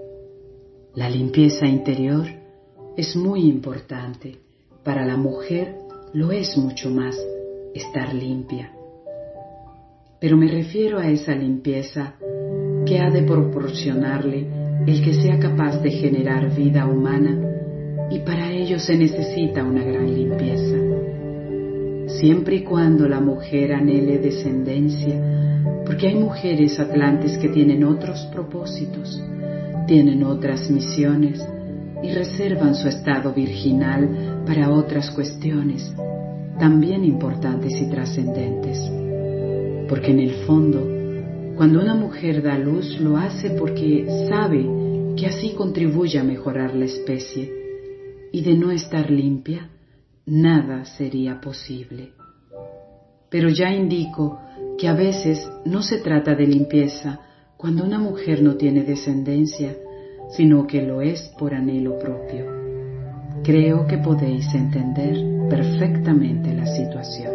La limpieza interior es muy importante. Para la mujer lo es mucho más estar limpia. Pero me refiero a esa limpieza que ha de proporcionarle el que sea capaz de generar vida humana, y para ello se necesita una gran limpieza. Siempre y cuando la mujer anhele descendencia, porque hay mujeres atlantes que tienen otros propósitos, tienen otras misiones y reservan su estado virginal para otras cuestiones, también importantes y trascendentes. Porque en el fondo, cuando una mujer da luz, lo hace porque sabe que así contribuye a mejorar la especie, y de no estar limpia, nada sería posible. Pero ya indico que a veces no se trata de limpieza cuando una mujer no tiene descendencia, sino que lo es por anhelo propio. Creo que podéis entender perfectamente la situación.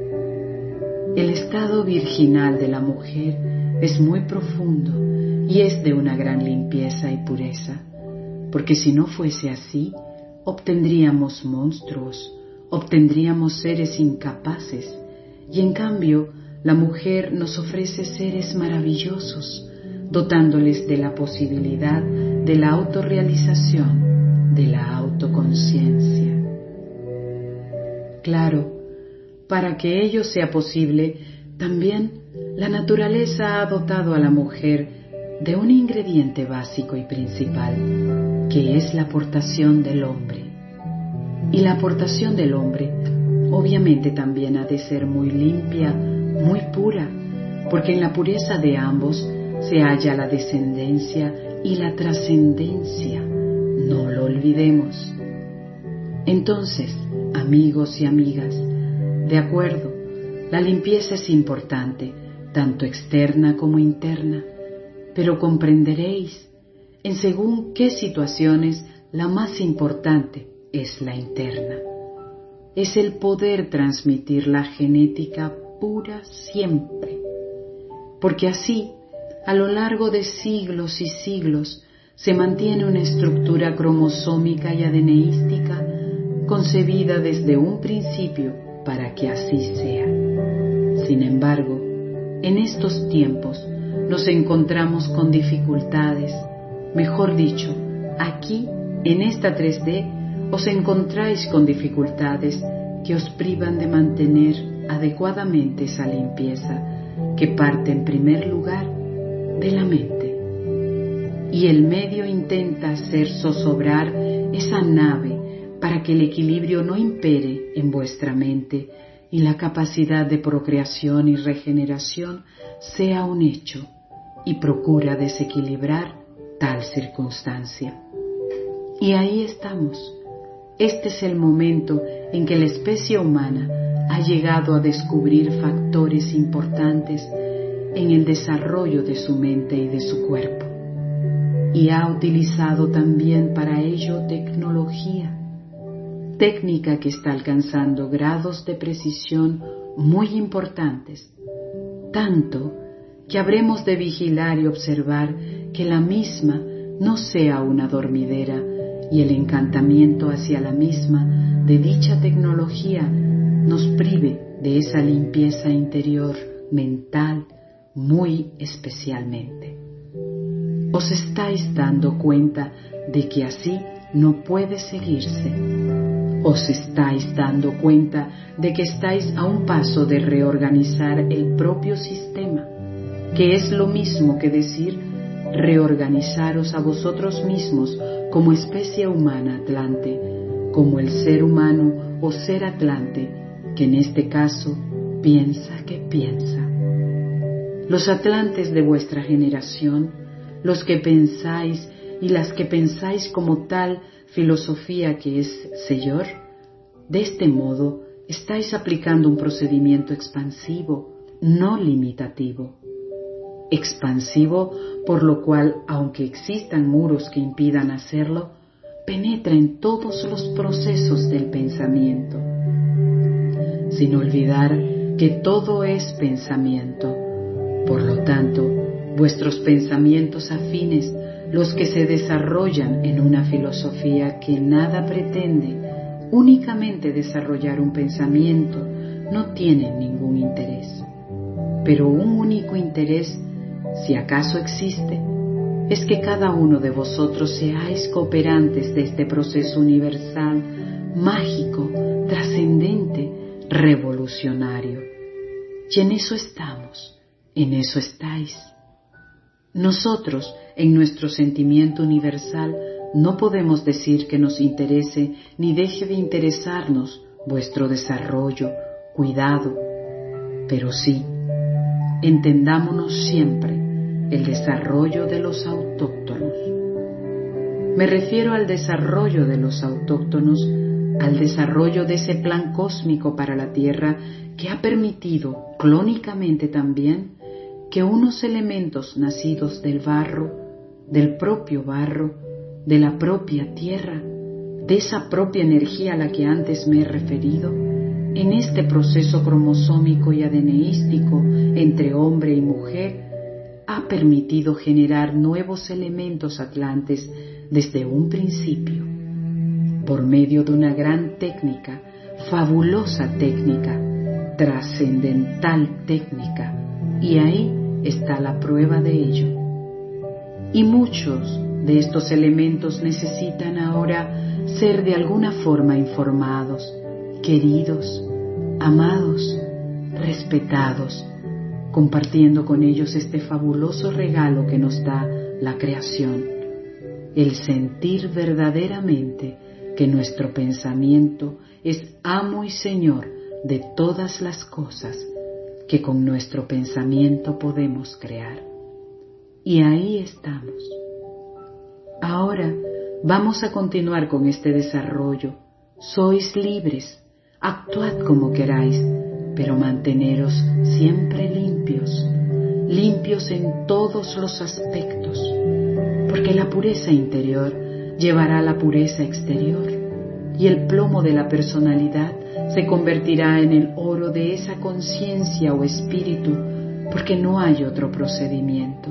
El estado virginal de la mujer es muy profundo y es de una gran limpieza y pureza, porque si no fuese así, obtendríamos monstruos, obtendríamos seres incapaces, y en cambio la mujer nos ofrece seres maravillosos, dotándoles de la posibilidad de la autorrealización, de la autoconciencia. Claro, para que ello sea posible, también la naturaleza ha dotado a la mujer de un ingrediente básico y principal, que es la aportación del hombre. Y la aportación del hombre obviamente también ha de ser muy limpia, muy pura, porque en la pureza de ambos se halla la descendencia y la trascendencia. No lo olvidemos. Entonces, amigos y amigas, de acuerdo, la limpieza es importante, tanto externa como interna, pero comprenderéis en según qué situaciones la más importante es la interna. Es el poder transmitir la genética pura siempre, porque así, a lo largo de siglos y siglos, se mantiene una estructura cromosómica y adeneística concebida desde un principio para que así sea. Sin embargo, en estos tiempos nos encontramos con dificultades, mejor dicho, aquí, en esta tres D, os encontráis con dificultades que os privan de mantener adecuadamente esa limpieza que parte en primer lugar de la mente. Y el medio intenta hacer zozobrar esa nave para que el equilibrio no impere en vuestra mente y la capacidad de procreación y regeneración sea un hecho, y procura desequilibrar tal circunstancia. Y ahí estamos. Este es el momento en que la especie humana ha llegado a descubrir factores importantes en el desarrollo de su mente y de su cuerpo, y ha utilizado también para ello tecnología, técnica que está alcanzando grados de precisión muy importantes, tanto que habremos de vigilar y observar que la misma no sea una dormidera y el encantamiento hacia la misma de dicha tecnología nos prive de esa limpieza interior, mental, muy especialmente. Os estáis dando cuenta de que así no puede seguirse. Os estáis dando cuenta de que estáis a un paso de reorganizar el propio sistema, que es lo mismo que decir reorganizaros a vosotros mismos como especie humana atlante, como el ser humano o ser atlante, que en este caso piensa que piensa. Los atlantes de vuestra generación, los que pensáis y las que pensáis como tal filosofía que es Señor, de este modo estáis aplicando un procedimiento expansivo, no limitativo. Expansivo, por lo cual, aunque existan muros que impidan hacerlo, penetra en todos los procesos del pensamiento, sin olvidar que todo es pensamiento. Por lo tanto, vuestros pensamientos afines, los que se desarrollan en una filosofía que nada pretende, únicamente desarrollar un pensamiento, no tienen ningún interés. Pero un único interés, si acaso existe, es que cada uno de vosotros seáis cooperantes de este proceso universal, mágico, trascendente, revolucionario. Y en eso estamos, en eso estáis. Nosotros, en nuestro sentimiento universal, no podemos decir que nos interese ni deje de interesarnos vuestro desarrollo, cuidado, pero sí, entendámonos siempre el desarrollo de los autóctonos. Me refiero al desarrollo de los autóctonos, al desarrollo de ese plan cósmico para la Tierra que ha permitido clónicamente también que unos elementos nacidos del barro, del propio barro, de la propia tierra, de esa propia energía a la que antes me he referido, en este proceso cromosómico y adeneístico entre hombre y mujer, ha permitido generar nuevos elementos atlantes desde un principio, por medio de una gran técnica, fabulosa técnica, trascendental técnica, y ahí está la prueba de ello. Y muchos de estos elementos necesitan ahora ser de alguna forma informados, queridos, amados, respetados, compartiendo con ellos este fabuloso regalo que nos da la creación, el sentir verdaderamente que nuestro pensamiento es amo y señor de todas las cosas que con nuestro pensamiento podemos crear. Y ahí estamos. Ahora vamos a continuar con este desarrollo. Sois libres, actuad como queráis, pero manteneros siempre limpios, limpios en todos los aspectos, porque la pureza interior llevará a la pureza exterior, y el plomo de la personalidad se convertirá en el oro de esa conciencia o espíritu, porque no hay otro procedimiento.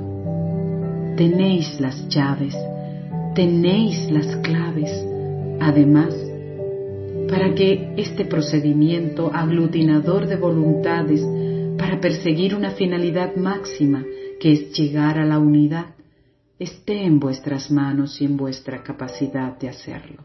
Tenéis las llaves, tenéis las claves, además, para que este procedimiento aglutinador de voluntades para perseguir una finalidad máxima, que es llegar a la unidad, esté en vuestras manos y en vuestra capacidad de hacerlo.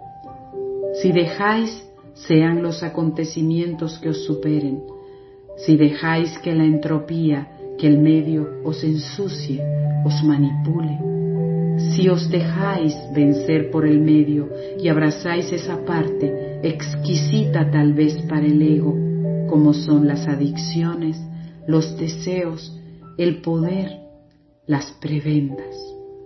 Si dejáis, sean los acontecimientos que os superen, si dejáis que la entropía, que el medio os ensucie, os manipule, si os dejáis vencer por el medio y abrazáis esa parte exquisita tal vez para el ego, como son las adicciones, los deseos, el poder, las prebendas.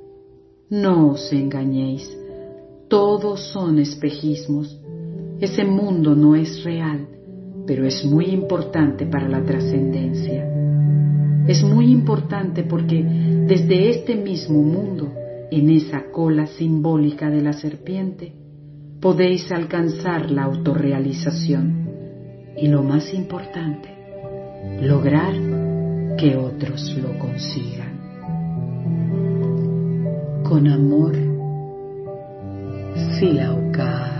No os engañéis, todos son espejismos. Ese mundo no es real, pero es muy importante para la trascendencia. Es muy importante porque desde este mismo mundo, en esa cola simbólica de la serpiente, podéis alcanzar la autorrealización y, lo más importante, lograr que otros lo consigan. Con amor, Silauka.